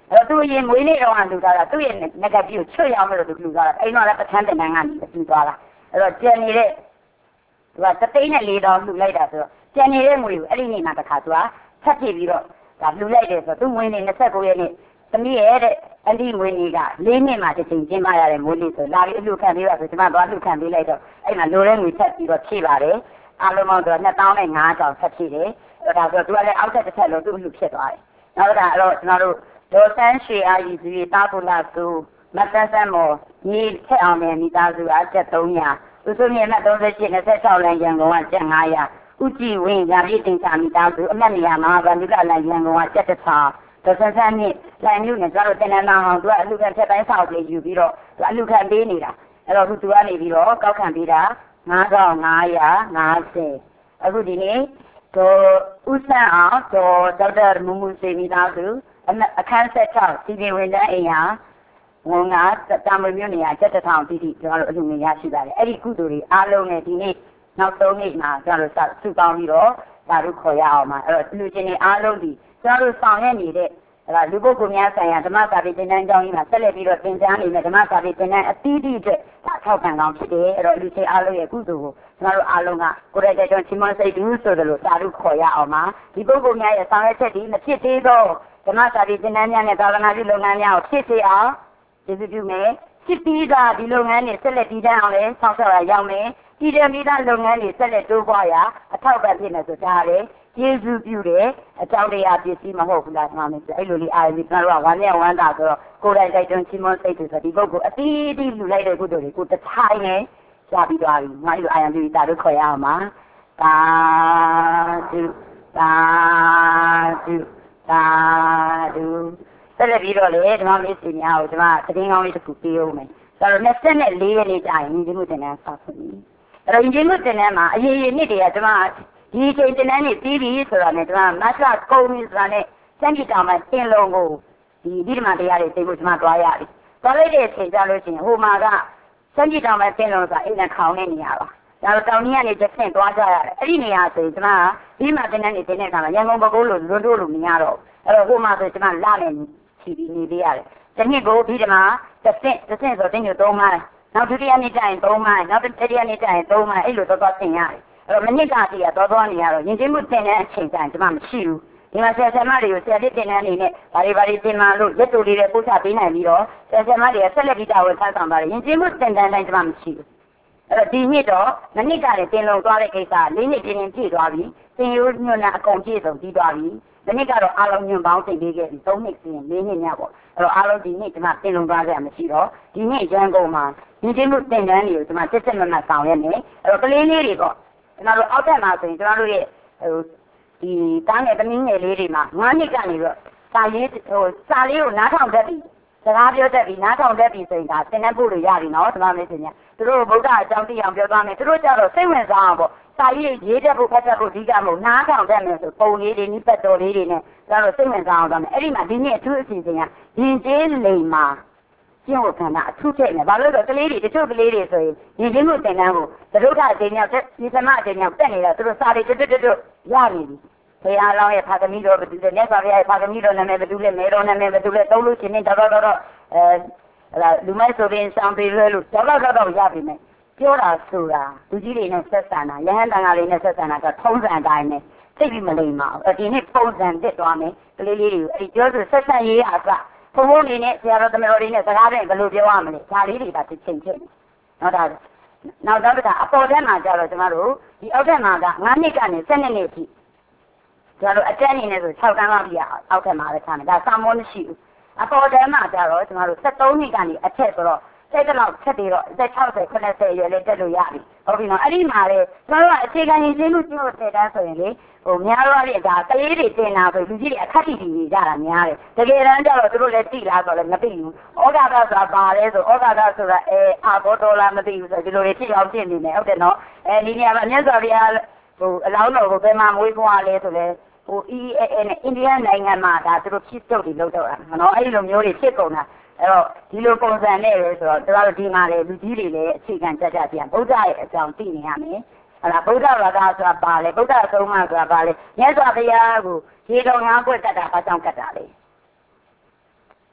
အဲ့တော့သူရင်မွေးနေ့တော့လူသားတာသူ့ရဲ့ငကတိကိုချွတ်ရအောင်လို့သူလူသားတာအဲ့တော့လည်းပထမတင်နိုင်ကနေပြီးသွားတာအဲ့တော့ကျန်နေတဲ့သူကသသိန်းနဲ့လေးတောင်လှူလိုက်တာဆိုတော့ကျန်နေတဲ့ငွေကိုအဲ့ဒီနေ့မှတစ်ခါသူကထပ်ဖြစ်ပြီးတော့ဒါလှူလိုက်တယ်ဆိုတော့သူ့ငွေနေ့ยี่สิบเก้าရက်နေ့သမီးရဲ့တဲ့အန်တီငွေနေ့ကလေးနှစ်မှတစ်ချိန်ကျင်းပရတဲ့ငွေနေ့ဆိုလာပြီးအလှူခံပေးပါဆိုကျွန်မသွားလှူခံပေးလိုက်တော့အဲ့မှာလိုတဲ့ငွေထပ်ပြီးတော့ဖြည့်ပါတယ်အားလုံးပေါင်းတော့နှစ်သောင်းနဲ့ငါးထောင်ဆက်ဖြည့်တယ်အဲ့ဒါဆိုတော့သူကလည်းအောက်ဆက်တစ်ဆက်လုံးသူ့အလှူဖြစ်သွားတယ်နောက်တာအဲ့တော့ကျွန်တော်တို့ဒေါ်ဆန်းရွှေအာရီစီတာပူလာစုမတ်တဆန်းမော်ညီထက်အောင်နဲ့မိသားစုအကျက်သုံးရာသူစုမြင့်နဲ့38 26လမ်းရန်ကုန်ကကျက်ငါးရာဥကြည်ဝင်းရာပြည့်တင်စာမိသားစုအမတ်နေရာမှာဗန္ဓုလလမ်းရန်ကုန်ကကျက်တစ်ထောင်ဒေါ်ဆန်းဆန်းနဲ့လိုင်မျိုးနဲ့ကျွန်တော်တို့တင်နန်းအောင်သူကအလှခံထက်တိုင်းဆောက်လေးယူပြီးတော့သူအလှခံပေးနေတာအဲ့တော့သူသူကနေပြီးတော့ကောက်ခံပေးတာnine thousand five hundred fiftyအခုဒီနေ့ဒေါ်ဦးဆန်းအောင်ဒေါ်ဒေါက်တာမူမူစေမိသားစုအခန်းဆက်၆စီပင်ဝန်ထမ်းအိမ်ဟာဝန်ကတာမွေမြို့နေရာကျက်တစ်ထောင်တိတိကျွန်တော်တို့အလှူငွေရရှိပါတယ်အဲ့ဒီကုသိုလ်တွေအားလုံးနဲ့ဒီနေ့နောက်ဆုံးနေ့မှာကျွန်တော်တို့စုပေါင်းပြီးတော့ဒါတို့ခေါ်ရအောင်ပါအဲ့တော့လူချင်းတွေအားလုံးဒီကျွန်တော်တို့ဆောင်ရွက်နေတဲ့အဲ့ဒါလူပုဂ္ဂိုလ်များဆိုင်ရာဓမ္မစာပေသင်တန်းကျောင်းကြီးမှာဆက်လက်ပြီးတော့သင်ကြားနေတဲ့ဓမ္မစာပေသင်တန်းအသီးသီးအတွက်ဒါထောက်ခံကောင်းဖြစ်တယ်အဲ့တော့လူချင်းအားလုံးရဲ့ကုသိုလ်ကိုကျွန်တော်တို့အားလုံးကကိုယ်တိုင်တိုင်ချီးမွမ်းစိတ်တူးဆိုသလိုဒါတို့ခေါ်ရအောင်ပါဒီပုဂ္ဂိုလ်များရဲ့ဆောင်ရွက်ချက်ဒီမဖြစ်သေးသောဓမ္မစာပေသင်တန်းများနဲ့သာသနာပြုလုပ်ငန်းများကိုဖြစ်စေအောင်ကျေးဇူးပြုမယ်ဖြစ်ပြီးသားဒီလုပ်ငန်းတွေဆက်လက်တည်တံ့အောင်လည်းဆောက်ရှောက်ရရောက်မယ်တည်တံ့ပြီးသားလုပ်ငန်းတွေဆက်လက်တိုးပွားရအထောက်ပံ့ဖြစ်နေဆိုဒါလည်းကျေးဇူးပြုတယ်အကြောင်းတရားပစ္စည်းမဟုတ်ဘူးလားဆရာမအဲ့လိုလေးအားပြီးကျွန်တော်တို့ကဝမ်းမြောက်ဝမ်းသာဆိုတော့ကိုယ်တိုင်တိုက်တွန်းချီးမွမ်းစိတ်တွေဆိုဒီပုဂ္ဂိုလ်အသီးသီးလူလိုက်တဲ့ကုသိုလ်တွေကိုတထိုင်နဲ့ရပြီးသွားပြီငါ့လိုအာယံပြုတာတို့ခေါ်ရအောင်ပါသာဓုသာဓုသာဓုဆက်လက်ပြီးတော့လေဒီမှာမေးစီများကိုကျွန်မသတင်းကောင်းလေးတစ်ခုပေးဦးမယ်ဆိုတော့ยี่สิบ四ရက်နေ့ကြာရင်ဒီမှုတင်တန်းဆောက်ပြီအဲ့တော့ဒီမှုတင်တန်းမှာအရေးကြီးနှစ်တွေကကျွန်မဒီချိန်တင်တန်းနေပြီးပြီဆိုတော့ねကျွန်မမတ်လကုန်ပြီဆိုတာနဲ့စံကြည့်တောင်မှတင်လုံးကိုဒီဒီဓမ္မတရားတွေသိဖို့ကျွန်မတွားရပြီတွားလိုက်တဲ့အချိန်ကြလို့ရှိရင်ဟိုမှာကစံကြည့်တောင်မှတင်လုံးဆိုတာအိမ်နဲ့ခေါင်းနေနေရပါဒါတော့တောင်ကြီးကနေတစ်ဆင့်တွားကြရတယ်အဲ့ဒီနေရာဆိုရင်ကျွန်မဒီမှာတင်တန်းနေတင်တဲ့အခါမှာရန်ကုန်ဘကုန်းလိုလွန်းတိုးလို့မရတော့အဲ့တော့ဟိုမှာဆိုကျွန်မလာနေချီပြီးနေသေးရတယ်တနည်းကိုဒီမှာတစ်ဆင့်တစ်ဆင့်ဆိုတင်ညသုံးမိုင်းနောက်ဒုတိယနေ့ကျရင်သုံးမိုင်းနောက်တတိယနေ့ကျရင်သုံးမိုင်းအဲ့လိုတော့တော့သင်ရတယ်အဲ့တော့မနစ်ကတည်းကတော့တော့နေရတော့ယဉ်ကျေးမှုသင်တဲ့အချိန်ကျရင်ကျွန်မမရှိဘူးဒီမှာဆရာဆရာမတွေကိုဆရာတစ်သင်တန်းနေနဲ့ဘာတွေဘာတွေသင်မှလို့ရက်တူလေးတွေပို့ချပေးနိုင်ပြီးတော့ဆရာဆရာမတွေကဆက်လက်ပြီးတာဝန်ထမ်းဆောင်ပါတယ်ယဉ်ကျေးမှုသင်တန်းတိုင်းကျွန်မမရှိဘူးအဲ့တော့ဒီနှစ်တော့မနစ်ကလည်းသင်လုံသွားတဲ့ကိစ္စလေးနှစ်ပြင်းပြင်းပြည့်သွားပြီသင်ရိုးညွှန်တာအကုန်ပြည့်စုံပြီးသွားပြီဒီနေ့ကတော့အားလုံးညွန်ပေါင်းသိပေးခဲ့ပြီသုံးနှစ်စီရင်လေးနှစ်ညပေါ့အဲ့တော့အားလုံးဒီနေ့ကျွန်မတင်လုံသွားကြမရှိတော့ဒီနေ့ရန်ကုန်မှာညီချင်းမှုတင်တန်းတွေကိုကျွန်မစစ်စစ်မမတ်ဆောင်ရနေအဲ့တော့ကလေးလေးတွေပေါ့ကျွန်တော်တို့အောက်ထပ်မှာဆိုရင်ကျွန်တော်တို့ရဲ့ဟိုဒီတားငယ်သမီးငယ်လေးတွေမှာငါးနှစ်ကနေပြီးတော့စာရေးဟိုစာလေးကိုနားထောင်တတ်ပြီစကားပြောတတ်ပြီနားထောင်တတ်ပြီဆိုရင်ဒါသင်တန်းပို့လို့ရပြီနော်ကျွန်တော်မေးစင်ညာသူတို့ဗုဒ္ဓအကြောင်းသိအောင်ပြောသွားမယ်သူတို့ကြတော့စိတ်ဝင်စားအောင်ပေါ့စာရေးရေးတတ်ဖို့ဖတ်တတ်ဖို့အဓိကမဟုတ်နားထောင်တတ်မယ်ဆိုပုံလေးတွေနိပတ်တော်လေးတွေနဲ့ကျတော့စိတ်ဝင်စားအောင်သွားမယ်အဲ့ဒီမှာဒီနေ့အထူးအစီအစဉ်ကရင်ကျေးလိမ်မှာကျင့်ဝတ်ခန္ဓာအထူးထည့်နေဘာလို့လဲဆိုတော့ကလေးတွေတချို့ကလေးတွေဆိုရင်ရင်ကျေးမှုသင်တန်းကိုသရုပ်ထအချိန်မြောက်ဒီသမအချိန်မြောက်တက်နေတာသူတို့စာတွေတွတ်တွတ်တွတ်ရနေပြီဘုရားလောင်းရဲ့ဖာသမီးတော်ဘယ်သူလဲမြတ်စွာဘုရားရဲ့ဖာသမီးတော်နာမည်ဘယ်သူလဲမေတော်နာမည်ဘယ်သူလဲသုံးလို့ရှိရင်တော့တော့တော့အဲလူမိုက်ဆိုရင်ဆောင်ပေးလွဲလို့တော့တော့တော့ရပြီမယ်ပြောတာဆိုတာလူကြီးတွေနဲ့ဆက်ဆံတာရဟန်းတန်ဃာတွေနဲ့ဆက်ဆံတာကထုံးစံအတိုင်းနဲ့သိပြီးမလိမ့်ပါဘူးဒီနေ့ပုံစံတက်သွားမယ်ကလေးလေးတွေကိုအဲဒီပြောဆိုဆက်ဆံရေးအကဘုံဘုံလေးနဲ့ဆရာတော်သမီးတော်တွေနဲ့စကားနဲ့ဘယ်လိုပြောရမလဲဒါလေးတွေကတစ်ချိန်ချိန်နော်ဒါနောက်တော့ကအပေါ်ထဲမှာကျတော့ကျမတို့ဒီအောက်ထဲမှာကငါးနှစ်ကနေဆယ်နှစ်နှစ်အထိကျတော့အတက်အနေနဲ့ဆို၆တန်းလောက်ပြရအောက်ထဲမှာပဲထားမယ်ဒါစာမောမရှိဘူးအပေါ်ထဲမှာကျတော့ကျမတို့၁၃နှစ်ကနေအထက်ဆိုတော့စိတ်ကတော့ဆက်ပြီးတော့အသက်၆၀ ၇၀ရွယ်လေးတက်လို့ရပြီဟုတ်ပြီနော်အဲ့ဒီမှာလေကျွန်တော်တို့ကအခြေခံရင်းချင်းမှုကျိုးတဲ့တန်းဆိုရင်လေဟိုများတော့လေဒါကလေးတွေတင်တာဆိုလူကြီးတွေအခက်တီတီနေကြတာများတယ်တကယ်တမ်းကျတော့သူတို့လည်းတိလားဆိုတော့လည်းမသိဘူးဩဃာတဆိုတာဘာလဲဆိုဩဃာတဆိုတာအဲအာဘောဒေါ်လာမသိဘူးဆိုဒီလိုတွေဖြစ်အောင်ဖြစ်နေတယ်ဟုတ်တယ်နော်အဲဒီနေရာမှာမြတ်စွာဘုရားဟိုအလောင်းတော်ကိုဘယ်မှာမွေးဖွားလဲဆိုလဲဟို E A A နဲ့အိန္ဒိယနိုင်ငံမှာဒါသူတို့ဖြစ်ထုတ်ပြီးလုပ်တော့တာနော်အဲ့ဒီလိုမျိုးတွေဖြစ်ကုန်တာအဲ့တော့ဒီလိုပုံစံနဲ့ပဲဆိုတော့တို့တို့ဒီမှာလေလူကြီးတွေလည်းအခြေခံကြကြပြန်ဗုဒ္ဓရဲ့အကြောင်းသိနေရမယ်။အဲ့ဒါဗုဒ္ဓဘာသာဆိုတာဘာလဲဗုဒ္ဓအဆုံးအမဆိုတာဘာလဲမြတ်စွာဘုရားကိုရေတော်ငါးပွက်တတ်တာဘာကြောင့်ကတ်တာလဲ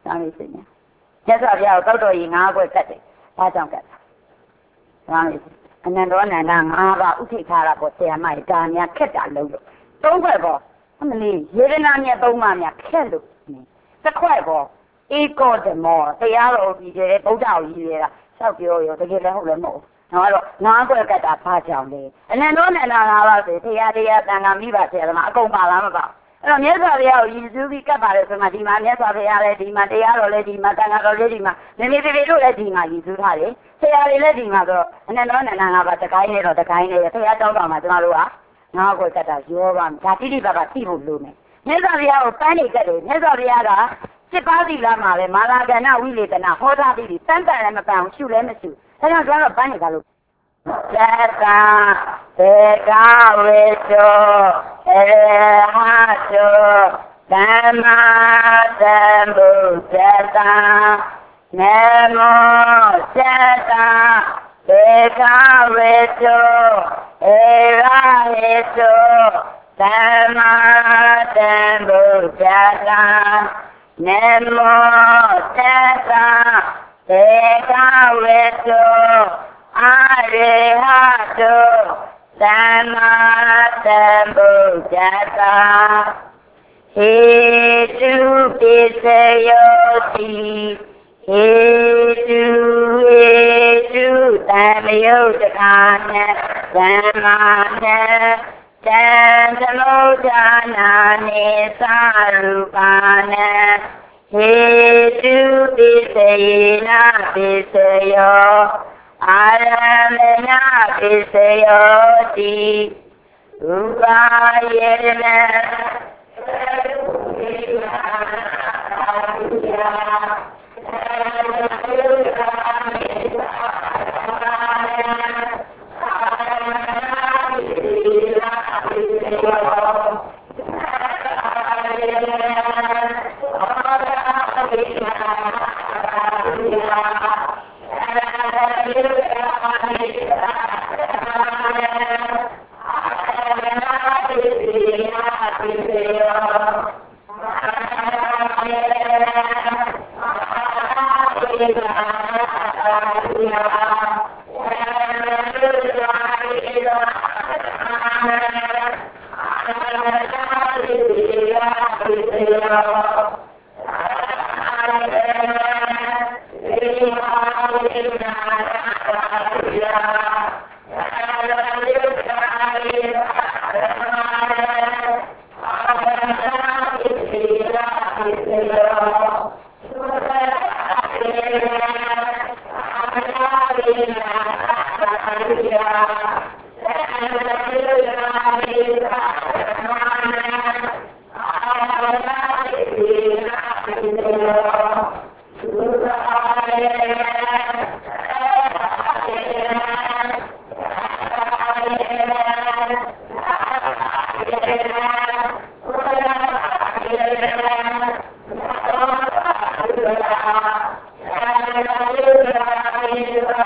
ဒါမျိုးစိတ်များမြတ်စွာဘုရားကိုတောက်တော်ကြီးငါးဘွဲ့ကတ်တယ်ဘာကြောင့်ကတ်တာဒါမျိုးအနန္တောအနန္တငါးပါးဥထိတ်ထားတာပေါ့ဆရာမကြီးဒါများခက်တာလုံးလို့သုံးခွက်ပေါ့အမလေးယေဒနာမြတ်သုံးပါးများခက်လို့တစ်ခွက်ပေါ့ဧကောဓမောတရားတော်ကြီးတဲ့ဗုဒ္ဓကိုကြီးရတာလျှောက်ပြောရောတကယ်လည်းဟုတ်လည်းမဟုတ်တော့တော့ငါးခွက်ကတ်တာဘာကြောင့်လဲအနန္တောအနန္တငါးပါးဆိုတရားတရားတန်ခါမိပါဆရာသမားအကုန်ပါလားမပါအဲ့တော့မြတ်စွာဘုရားကိုယဉ်ကျေးပြီးကတ်ပါတယ်ဆိုမှဒီမှာမြတ်စွာဘုရားလည်းဒီမှာတရားတော်လည်းဒီမှာတန်ခါတော်လည်းဒီမှာနေနေပေပေတို့လည်းဒီမှာယဉ်ကျေးထားတယ်ဆရာတွေလည်းဒီမှာဆိုတော့အနန္တောအနန္တငါးပါးတကိုင်းနဲ့တော့တကိုင်းနဲ့ဆရာတောင်းတော်မှာကျွန်တော်တို့ကငါးခွက်ကတ်တာရောပါဒါတိတိပါပါသိဖို့လိုမယ်မြတ်စွာဘုရားကိုပန်းနေကတ်တယ်မြတ်စွာဘုရားကစစ်ပါးသီလမှာပဲမာလာကဏဝိလေကနာဟောထားပြီးတန်တန်လည်းမပန်ဘူးရှုလည်းမရှုအဲကြောင့်ကျွန်တော်ပန်းနေကြလို့သတ္တသေကဝေသောအရဟတောသမ္မာသမ္ဗုဒ္ဓတ္တနမောသတ္တသေကဝေသောအရဟတောသမ္မာသမ္ဗုဒ္ဓတ္တနမောသတ္တသေကဝေသောအရေဟတောသမ္မာသမ္ဗုဒ္ဓတ္တဟေတုပိစယောတိဟေတုဟေတုသမယုတ်တကာနသမ္မာနတံသမုဒ္ဒနာနေသာရူပါနဟေတုပိစယေနပိစယောအာရမဏပိစယောတိဥပါယေန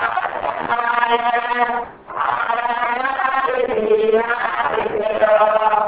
Thank you.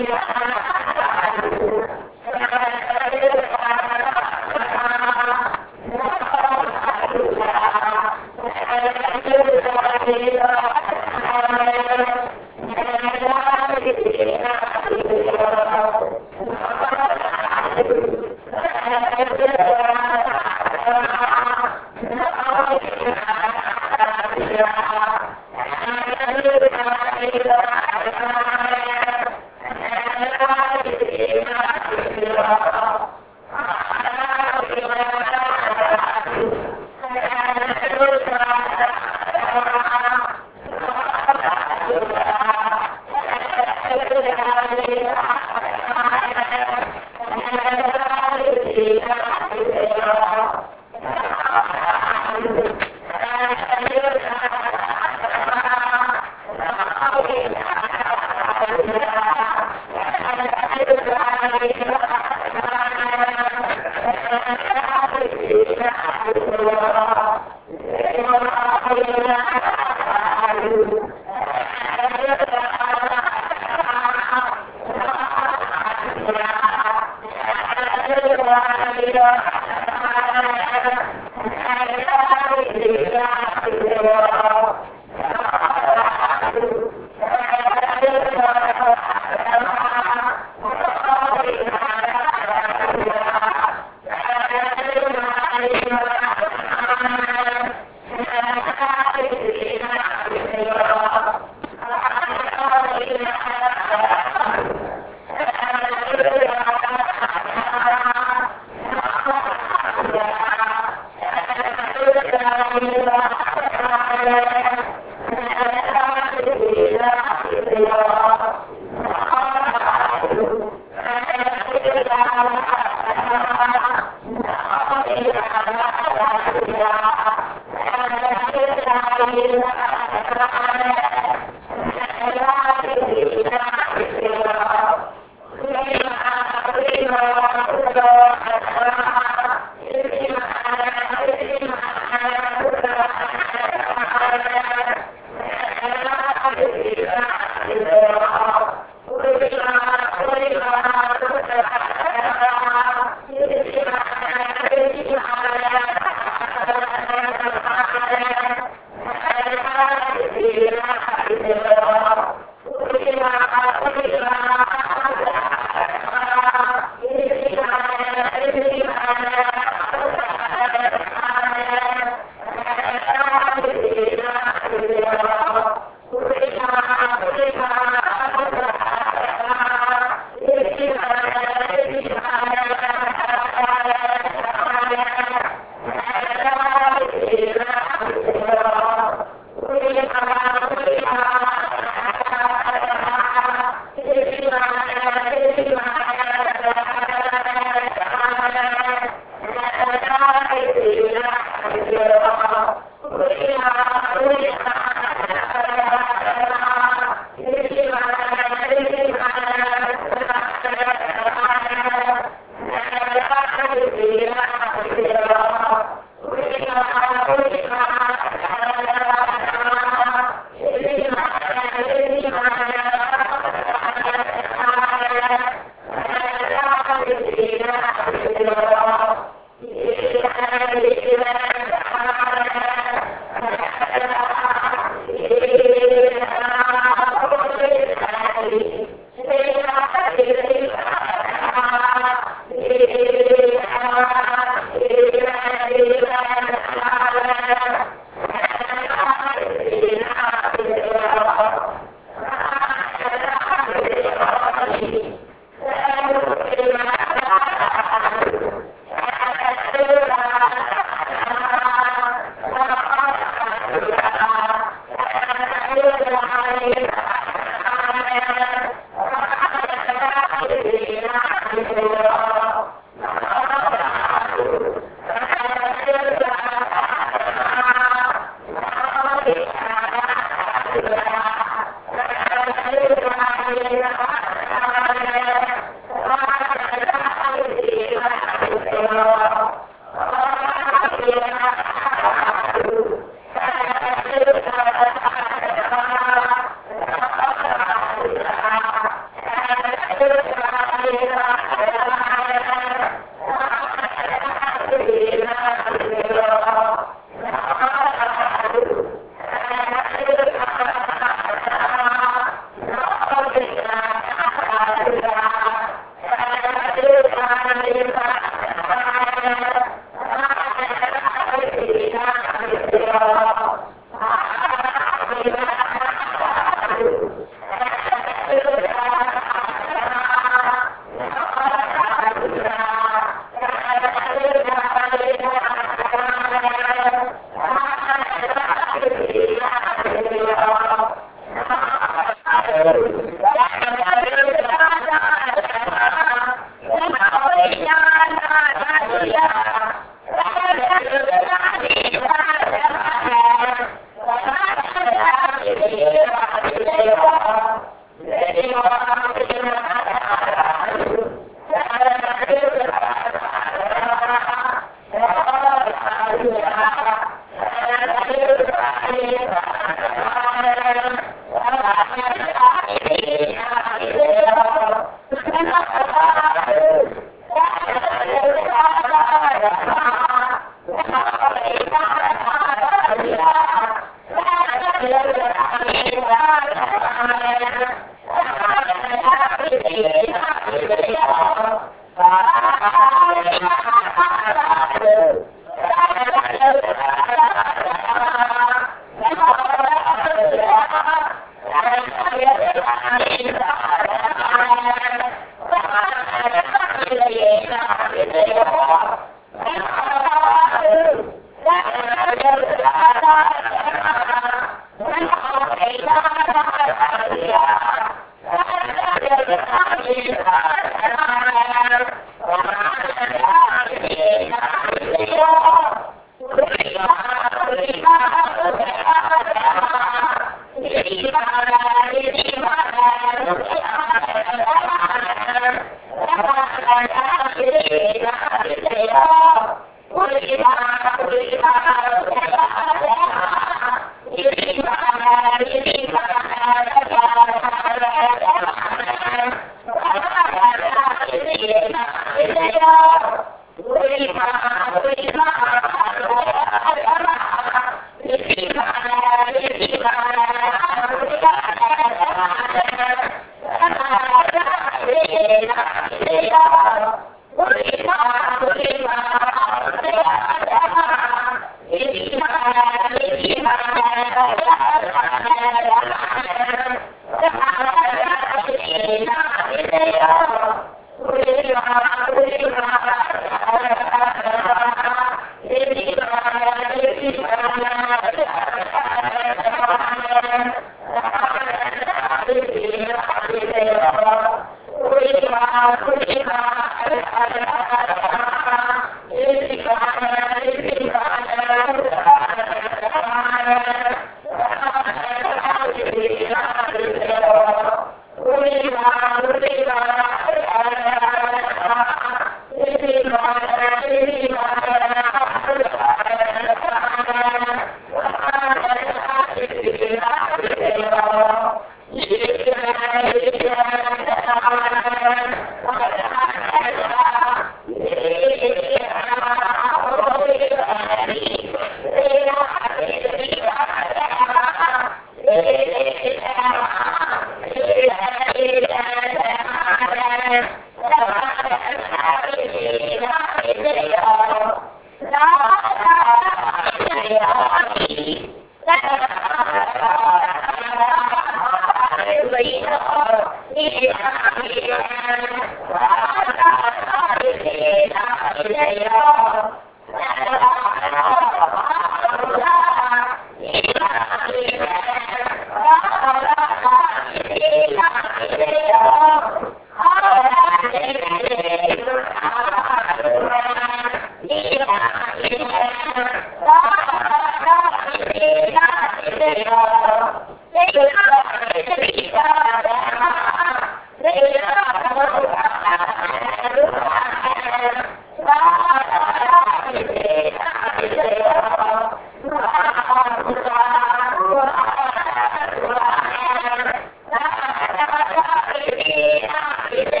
Thank you.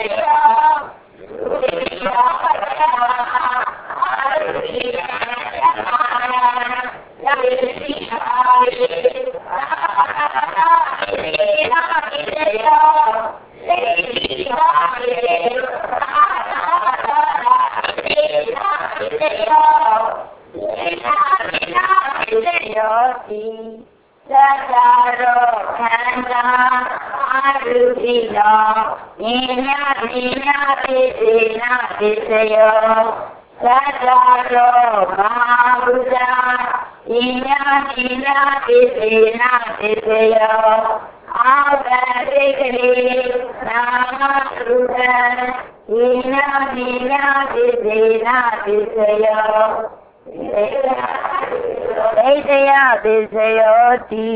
တိသတ္တရောခန္ဓာအာရုပိနောဉာဏ်ဉာဏ်ပိစေနာပိစယောသတ္တရောမဟာဗုဒ္ဓဉာဏ်ဉာဏ်ပိစေနာပိစယောအာဂတိကတိနာမရူပံဉာဏ်ဉာဏ်ပိစေနာပိစယောဒိဋ္ဌယပိစယောတိ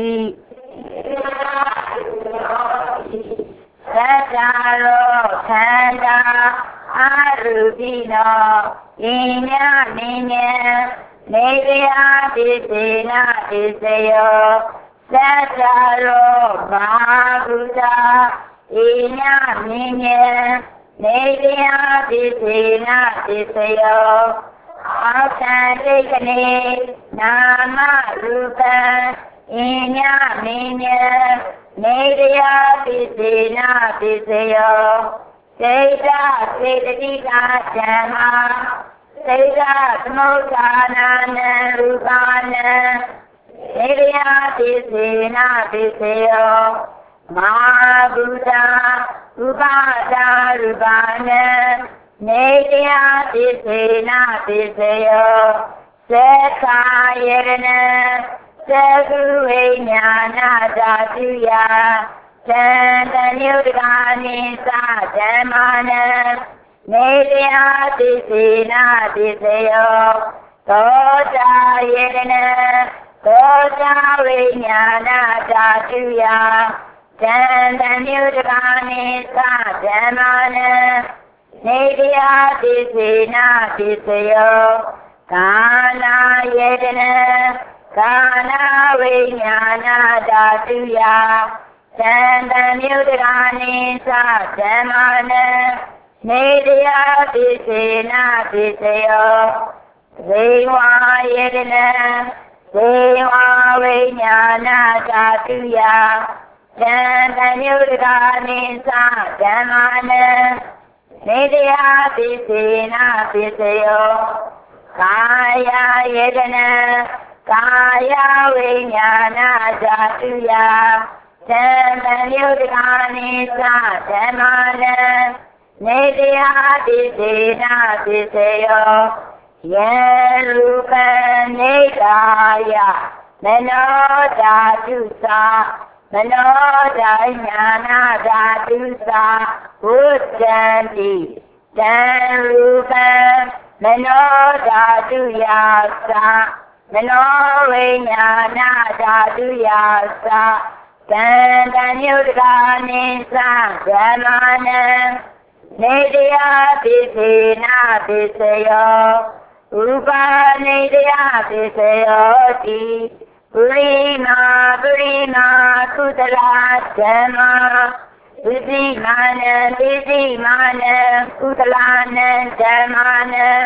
သတ္တရောခန္ဓာအာရုပိနောဉာဏ်ဉာဏ်နေရပိစေနာပိစယောသတ္တရောမဟာဗုဒ္ဓဉာဏ်ဉာဏ်နေရပိစေနာပိစယောအာသံတိကနေနာမရူပံဉာဏ်ဉာဏ်နေရပိစေနာပိစယောစေတစေတတိကဓမ္မာစေတသမုဋ္ဌာနာနံရူပနံနေရပိစေနာပိစယောမဟာဗုဒ္ဓဥပါဒာရူပနံနေရပိစေနာပိစယောသေခာယရဏံသေကုဝိညာဏဓာတုယသံတညုတကာနိသဓမ္မာနံနေရပိစေနာပိစယောသောတာယရဏံသောတာဝိညာဏဓာတုယသံတညုတကာနိသဓမ္မာနံနေရပိစေနာပိစယောကာနာယတနာကာနာဝိညာဏဓာတုယသံတမြုတကာနိသဓမ္မာနံနေရပိစေနာပိစယောဇေဝယတနာဇေဝဝိညာဏဓာတုယသံတမြုတကာနိသဓမ္မာနံနေရပိစေနာပိစယောကာယယတနာကာယဝိညာဏဓာတုယသံတညုတကာနိသဓမ္မာနံနေရပိစေနာပိစယောယေရူပံနေကာယမနောဓာတုသမနောဓာညာဏဓာတုသဘုဒ္ဓံတိတံရူပံမနောဓာတုယာသမနောဝိညာဏဓာတုယာသံတညုတကာနိသဓမ္မာနံနေရပိစေနာပိစယောဥပါနေရပိစယောတိပုရိမာပုရိမာကုသလာဓမ္မာပိစိမာနံပိစိမာနံကုသလာနံဓမ္မာနံ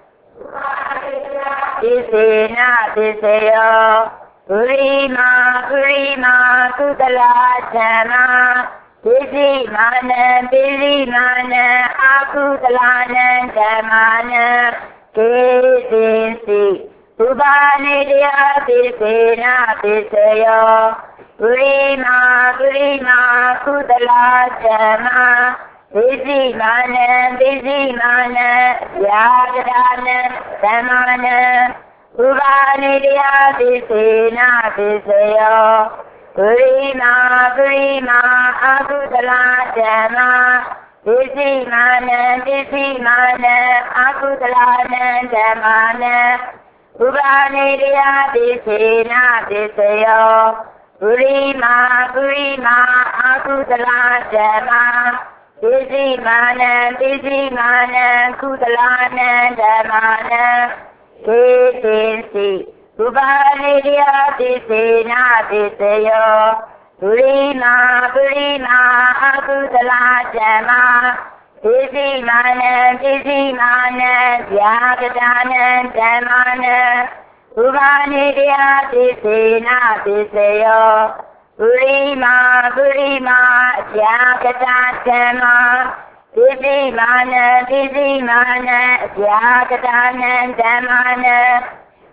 ပိစေနာပိစယောပုရိမာပုရိမာကုသလာဓမ္မာပိစိမာနံပိစိမာနံအာကုသလာနံဓမ္မာနံကေသိစီဥပါနေတယပိစေနာပိစယောပုရိမာပုရိမာကုသလာဓမ္မာပိစိမာနံပိစိမာနံယာကရဏံဓမ္မာနံဥပါနေတယပိစေနာပိစယောပုရိမာပုရိမာအကုသလာဓမ္မာပိစိမာနံပိစိမာနံအကုသလာနံဓမ္မာနံဥပါနေတယပိစေနာပိစယောပုရိမာပုရိမာအကုသလာဓမ္မာပိစိမာနံပိစိမာနံကုသလာနံဓမ္မာနံကေသိစီဥပါနေတယပိစေနာပိစယောပုရိမာပုရိမာအကုသလာဓမ္မာပိစိမာနံပိစိမာနံယာကတနံဓမ္မာနံဥပါနေတယပိစေနာပိစယောပုရိမာပုရိမာယာကတဓမ္မာပိစိမာနံပိစိမာနံယာကတနံဓမ္မာနံ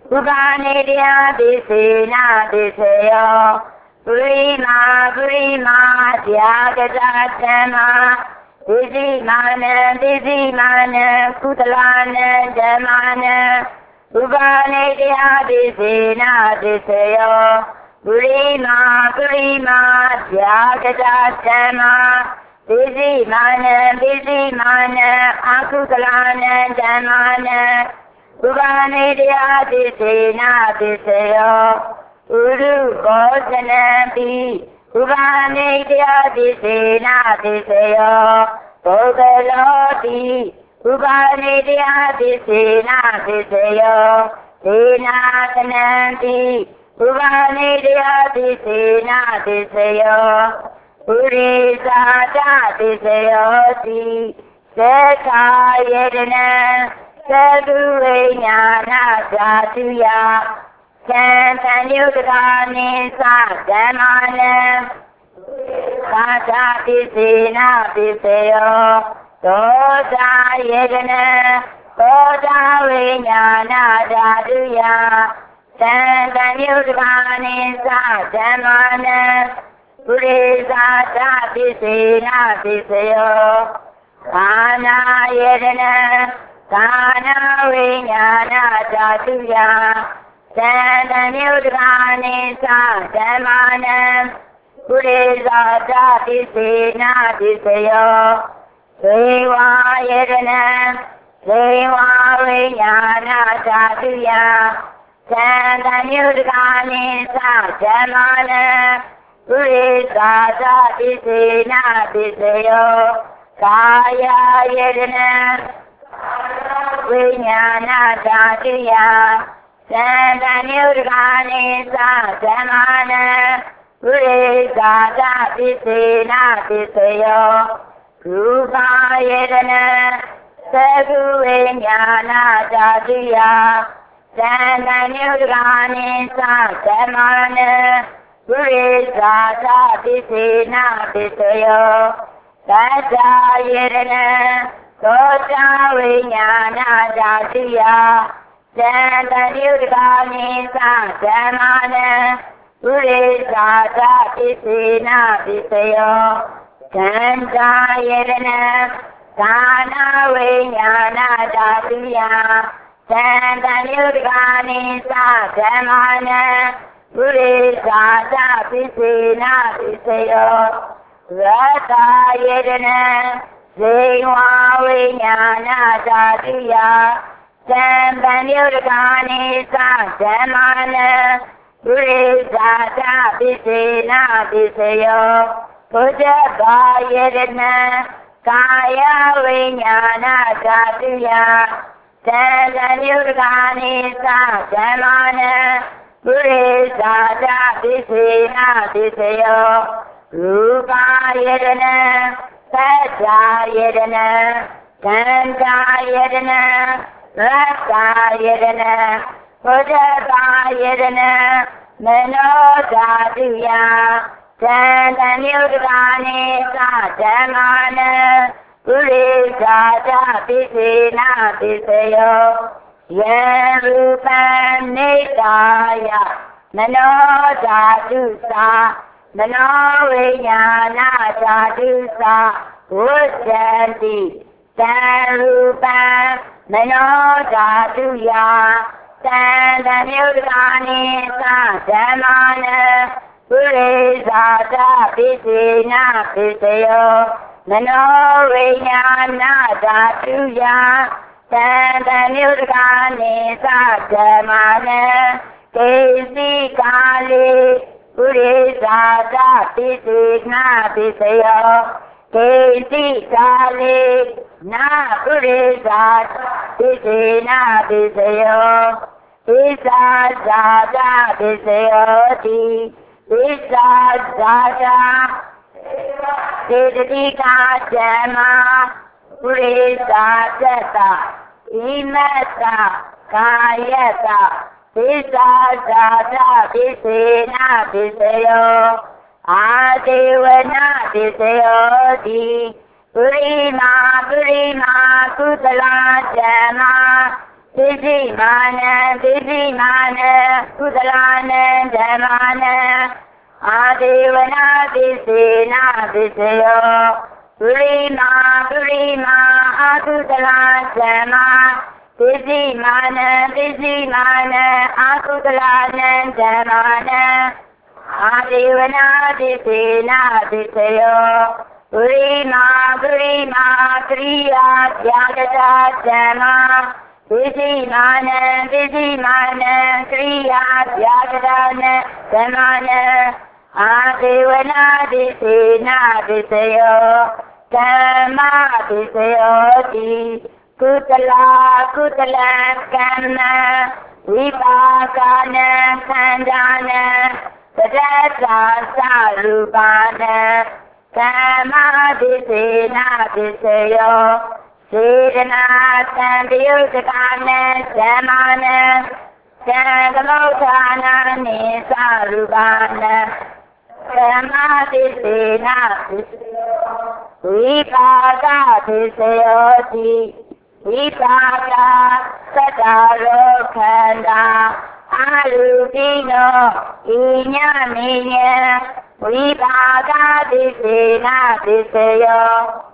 ဥပနိတယပိစေနာပိစယောပရိမာပရိမာဇာကတသံမာပိစိမာနံပိစိမာနံကုသလနံဓမ္မာနံဥပနိတယပိစေနာပိစယောပရိမာပရိမာဇာကတသံမာပိစိမာနံပိစိမာနံအကုသလနံဓမ္မာနံဥပနိတယပိစေနာပိစယောဥရုဘောဇနံပိဥပနိတယပိစေနာပိစယောပုဂ္ဂလောတိဥပနိတယပိစေနာပိစယောဒေနာသနံတိဥပနိတယပိစေနာပိစယောပုရိသတာပိစယောတိသေခာယေတနံသတုဝိညာဏဇာတုယသံသံယုတကာနိသဓမ္မာနံသာသာပိစေနာပိစယောသောတာယေတနံသောတာဝိညာဏဇာတုယသံသံယုတကာနိသဓမ္မာနံပုရိသတာပိစေနာပိစယောကာနာယေတနံကာနာဝိညာဏဇာတုယသံသံယုတကာနိသဓမ္မာနံပုရိသတာပိစေနာပိစယောသေဝယေတနံသေဝဝိညာဏဇာတုယသံသံယုတကာနိသဓမ္မာနံပုရိသတာပိစေနာပိစယောကာယယေတနံဝိညာဏဇာတုယသံသံယုတကာနိသဓမ္မာနံပုရိသတာပိစေနာပိစယောရူပယေတနံသကုဝိညာဏဇာတုယသံသံယုတကာနိသဓမ္မာနံပုရိသတာပိစေနာပိစယောသတ္တယေတနံသောတာဝိညာဏဇာတုယသံသံယုတကာနိသဓမ္မာနံပုရိသတာပိစေနာပိစယောသန္တာယေတနံကာနာဝိညာဏဇာတုယသံသံယုတကာနိသဓမ္မာနံပုရိသတာပိစေနာပိစယောရတယေတနံဇေဝဝိညာဏဇာတုယသံသံယုတကာနိသဓမ္မာနံပုရိသတာပိစေနာပိစယောဘုဒ္ဓဘာယေတနံကာယဝိညာဏဇာတုယသံသံယုတကာနိသဓမ္မာနံပုရိသတာပိစေနာပိစယောရူပယေတနံသတ္တယေတနံသန္တာယေတနံရတ္တယေတနံဘုဒ္ဓဘာယေတနံမနောဓာတုယသံသံယုတကာနိသဓမ္မာနံပုရိသတာပိစေနာပိစယောယေရူပံနေကာယမနောဓာတုသာမနောဝိညာဏဇာတုသာဝုဇ္ဇန္တိသံရူပံမနောဓာတုယသံသံယုတကာနိသဓမ္မာနံပုရိသတာပိစေနာပိစယောမနောဝိညာဏဓာတုယသံသံယုတကာနိသဓမ္မာနံကေစီကာလေပုရိသတာပိစေနာပိစယောကေစီကာလေနာပုရိသပိစေနာပိစယောပိစာဇာတာပိစယောတိပိစာဇာတာစေတတိကာဓမ္မာပုရိသသတ္တဣမတ္တကာယတပိစာဇာတာပိစေနာပိစယောအာဒေဝနာပိစယောတိပုရိမာပုရိမာကုသလဓမ္မာပိစိမာနံပိစိမာနံကုသလာနံဓမ္မာနံအာဒေဝနာပိစေနာပိစယောပုရိမာပုရိမာအာကုသလာဓမ္မာပိစိမာနံပိစိမာနံအာကုသလာနံဓမ္မာနံအာဒေဝနာပိစေနာပိစယောပုရိမာပုရိမာကရိယာပြာကတာဓမ္မာပိစိမာနံပိစိမာနံကရိယာပြာကတာနံဓမ္မာနံအာဒေဝနာပိစေနာပိစယောဓမ္မာပိစယောတိကုသလာကုသလကမ္မဝိပါကနံခန္ဓာနံပဋ္ဌာသရူပနံဓမ္မာပိစေနာပိစယောစေတနာသံတယုတကနံဓမ္မာနံသံသမုဋ္ဌာနာနိသရူပနံဓမ္မာပိစေနာပိစယောဝိပါကပိစယောတိဝိပါကသတ္တရောခန္ဓာအာရုပိနောဣညမေယံဝိပါကပိစေနာပိစယော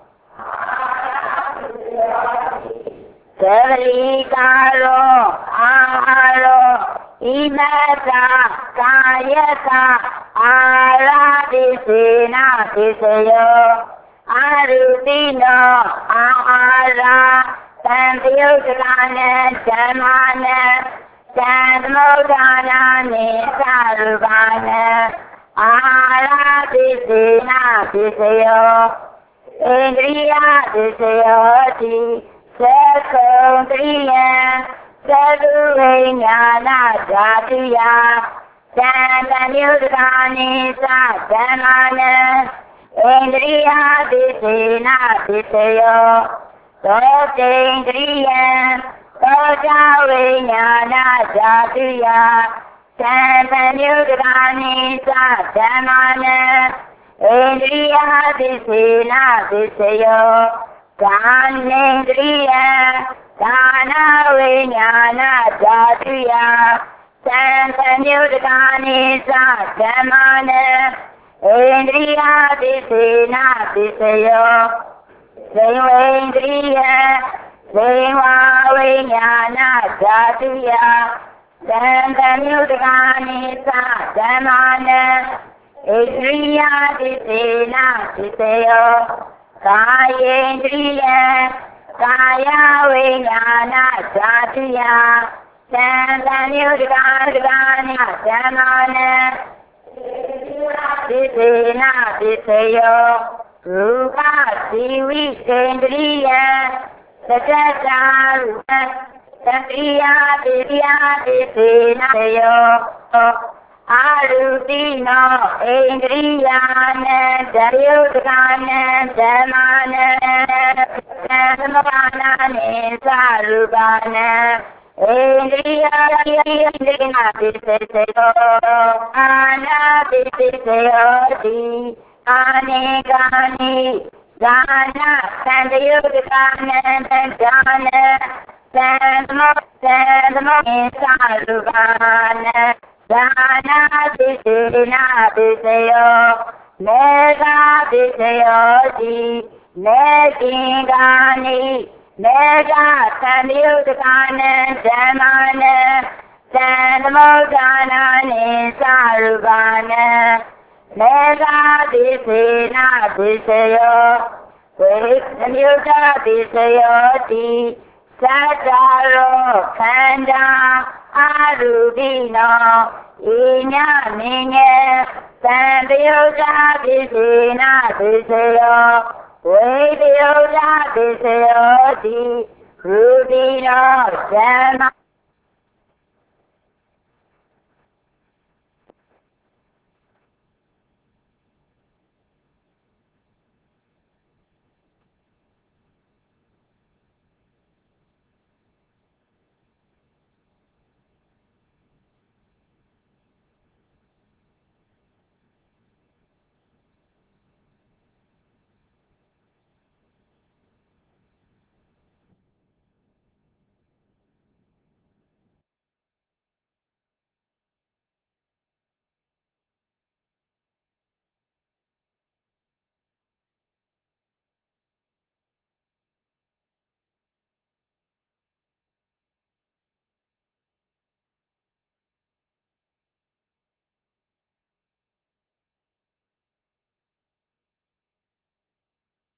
သဗ္ဗိကာရောအာဟာရောဣမတကာယကအာရာပိစေနာပိစယောအာရုပိနောအာဟာရာသံတယုတကနံဓမ္မာနံသံသမုဋ္ဌာနာနိသရူပနံအာဟာရပိစေနာပိစယောဣန္ဒြိယပိစယောတိသေကုံတရိယံသတုဝိညာဏဓာတိယသံတယုတကနိသဓမ္မာနံဣန္ဒြိယပိစေနာပိစယောသောတိန္ဒြိယံသောဇဝိညာဏဓာတိယသံတယုတကနိသဓမ္မာနံဣန္ဒြိယပိစေနာပိစယောကာနေန္ဒြိယံဒါနဝိညာဏဓာတိယသံတယုတကနိသဓမ္မာနံဣန္ဒြိယပိစေနာပိစယောဇိဝိန္ဒြိယံဇိဝဝိညာဏဓာတိယသံတယုတကနိသဓမ္မာနံဣန္ဒြိယပိစေနာပိစယောကာယေန္ဒြိယံကာယဝိညာဏဓာတိယသံတယုတကနိဓမ္မာနံပိစေနာပိစယောရူပစီဝိစေန္ဒြိယံသတ္တသာရူပသတိယပိယပိစေနာယောအာရူပိနောဣန္ဒြိယာနံတယုတကနံဓမ္မာနံသမဘာနာနိသရူပနံဣန္ဒြိယာဣန္ဒြိနာပိစေယောအာနာပိစေယောတိအာနေကာနိဇာနာသံတယုတကနံသံဃာနံသံသမသံသမနိသရူပနံဒါနာပိစေနာပိစယောမေဃပိစယောတိမေကိင်္ဂာနိမေဃသံယုတကနံဓမ္မာနံသံသမုဋ္ဌာနာနိသရူပနံမေဃပိစေနာပိစယောဝိသမြုတပိစယောတိသတ္တရောခန္ဓာအာရုပိနောဣညမေညေသံတယုတပိစေနာပိစယောဝိတယုတပိစယောတိရူပိနောဓမ္မ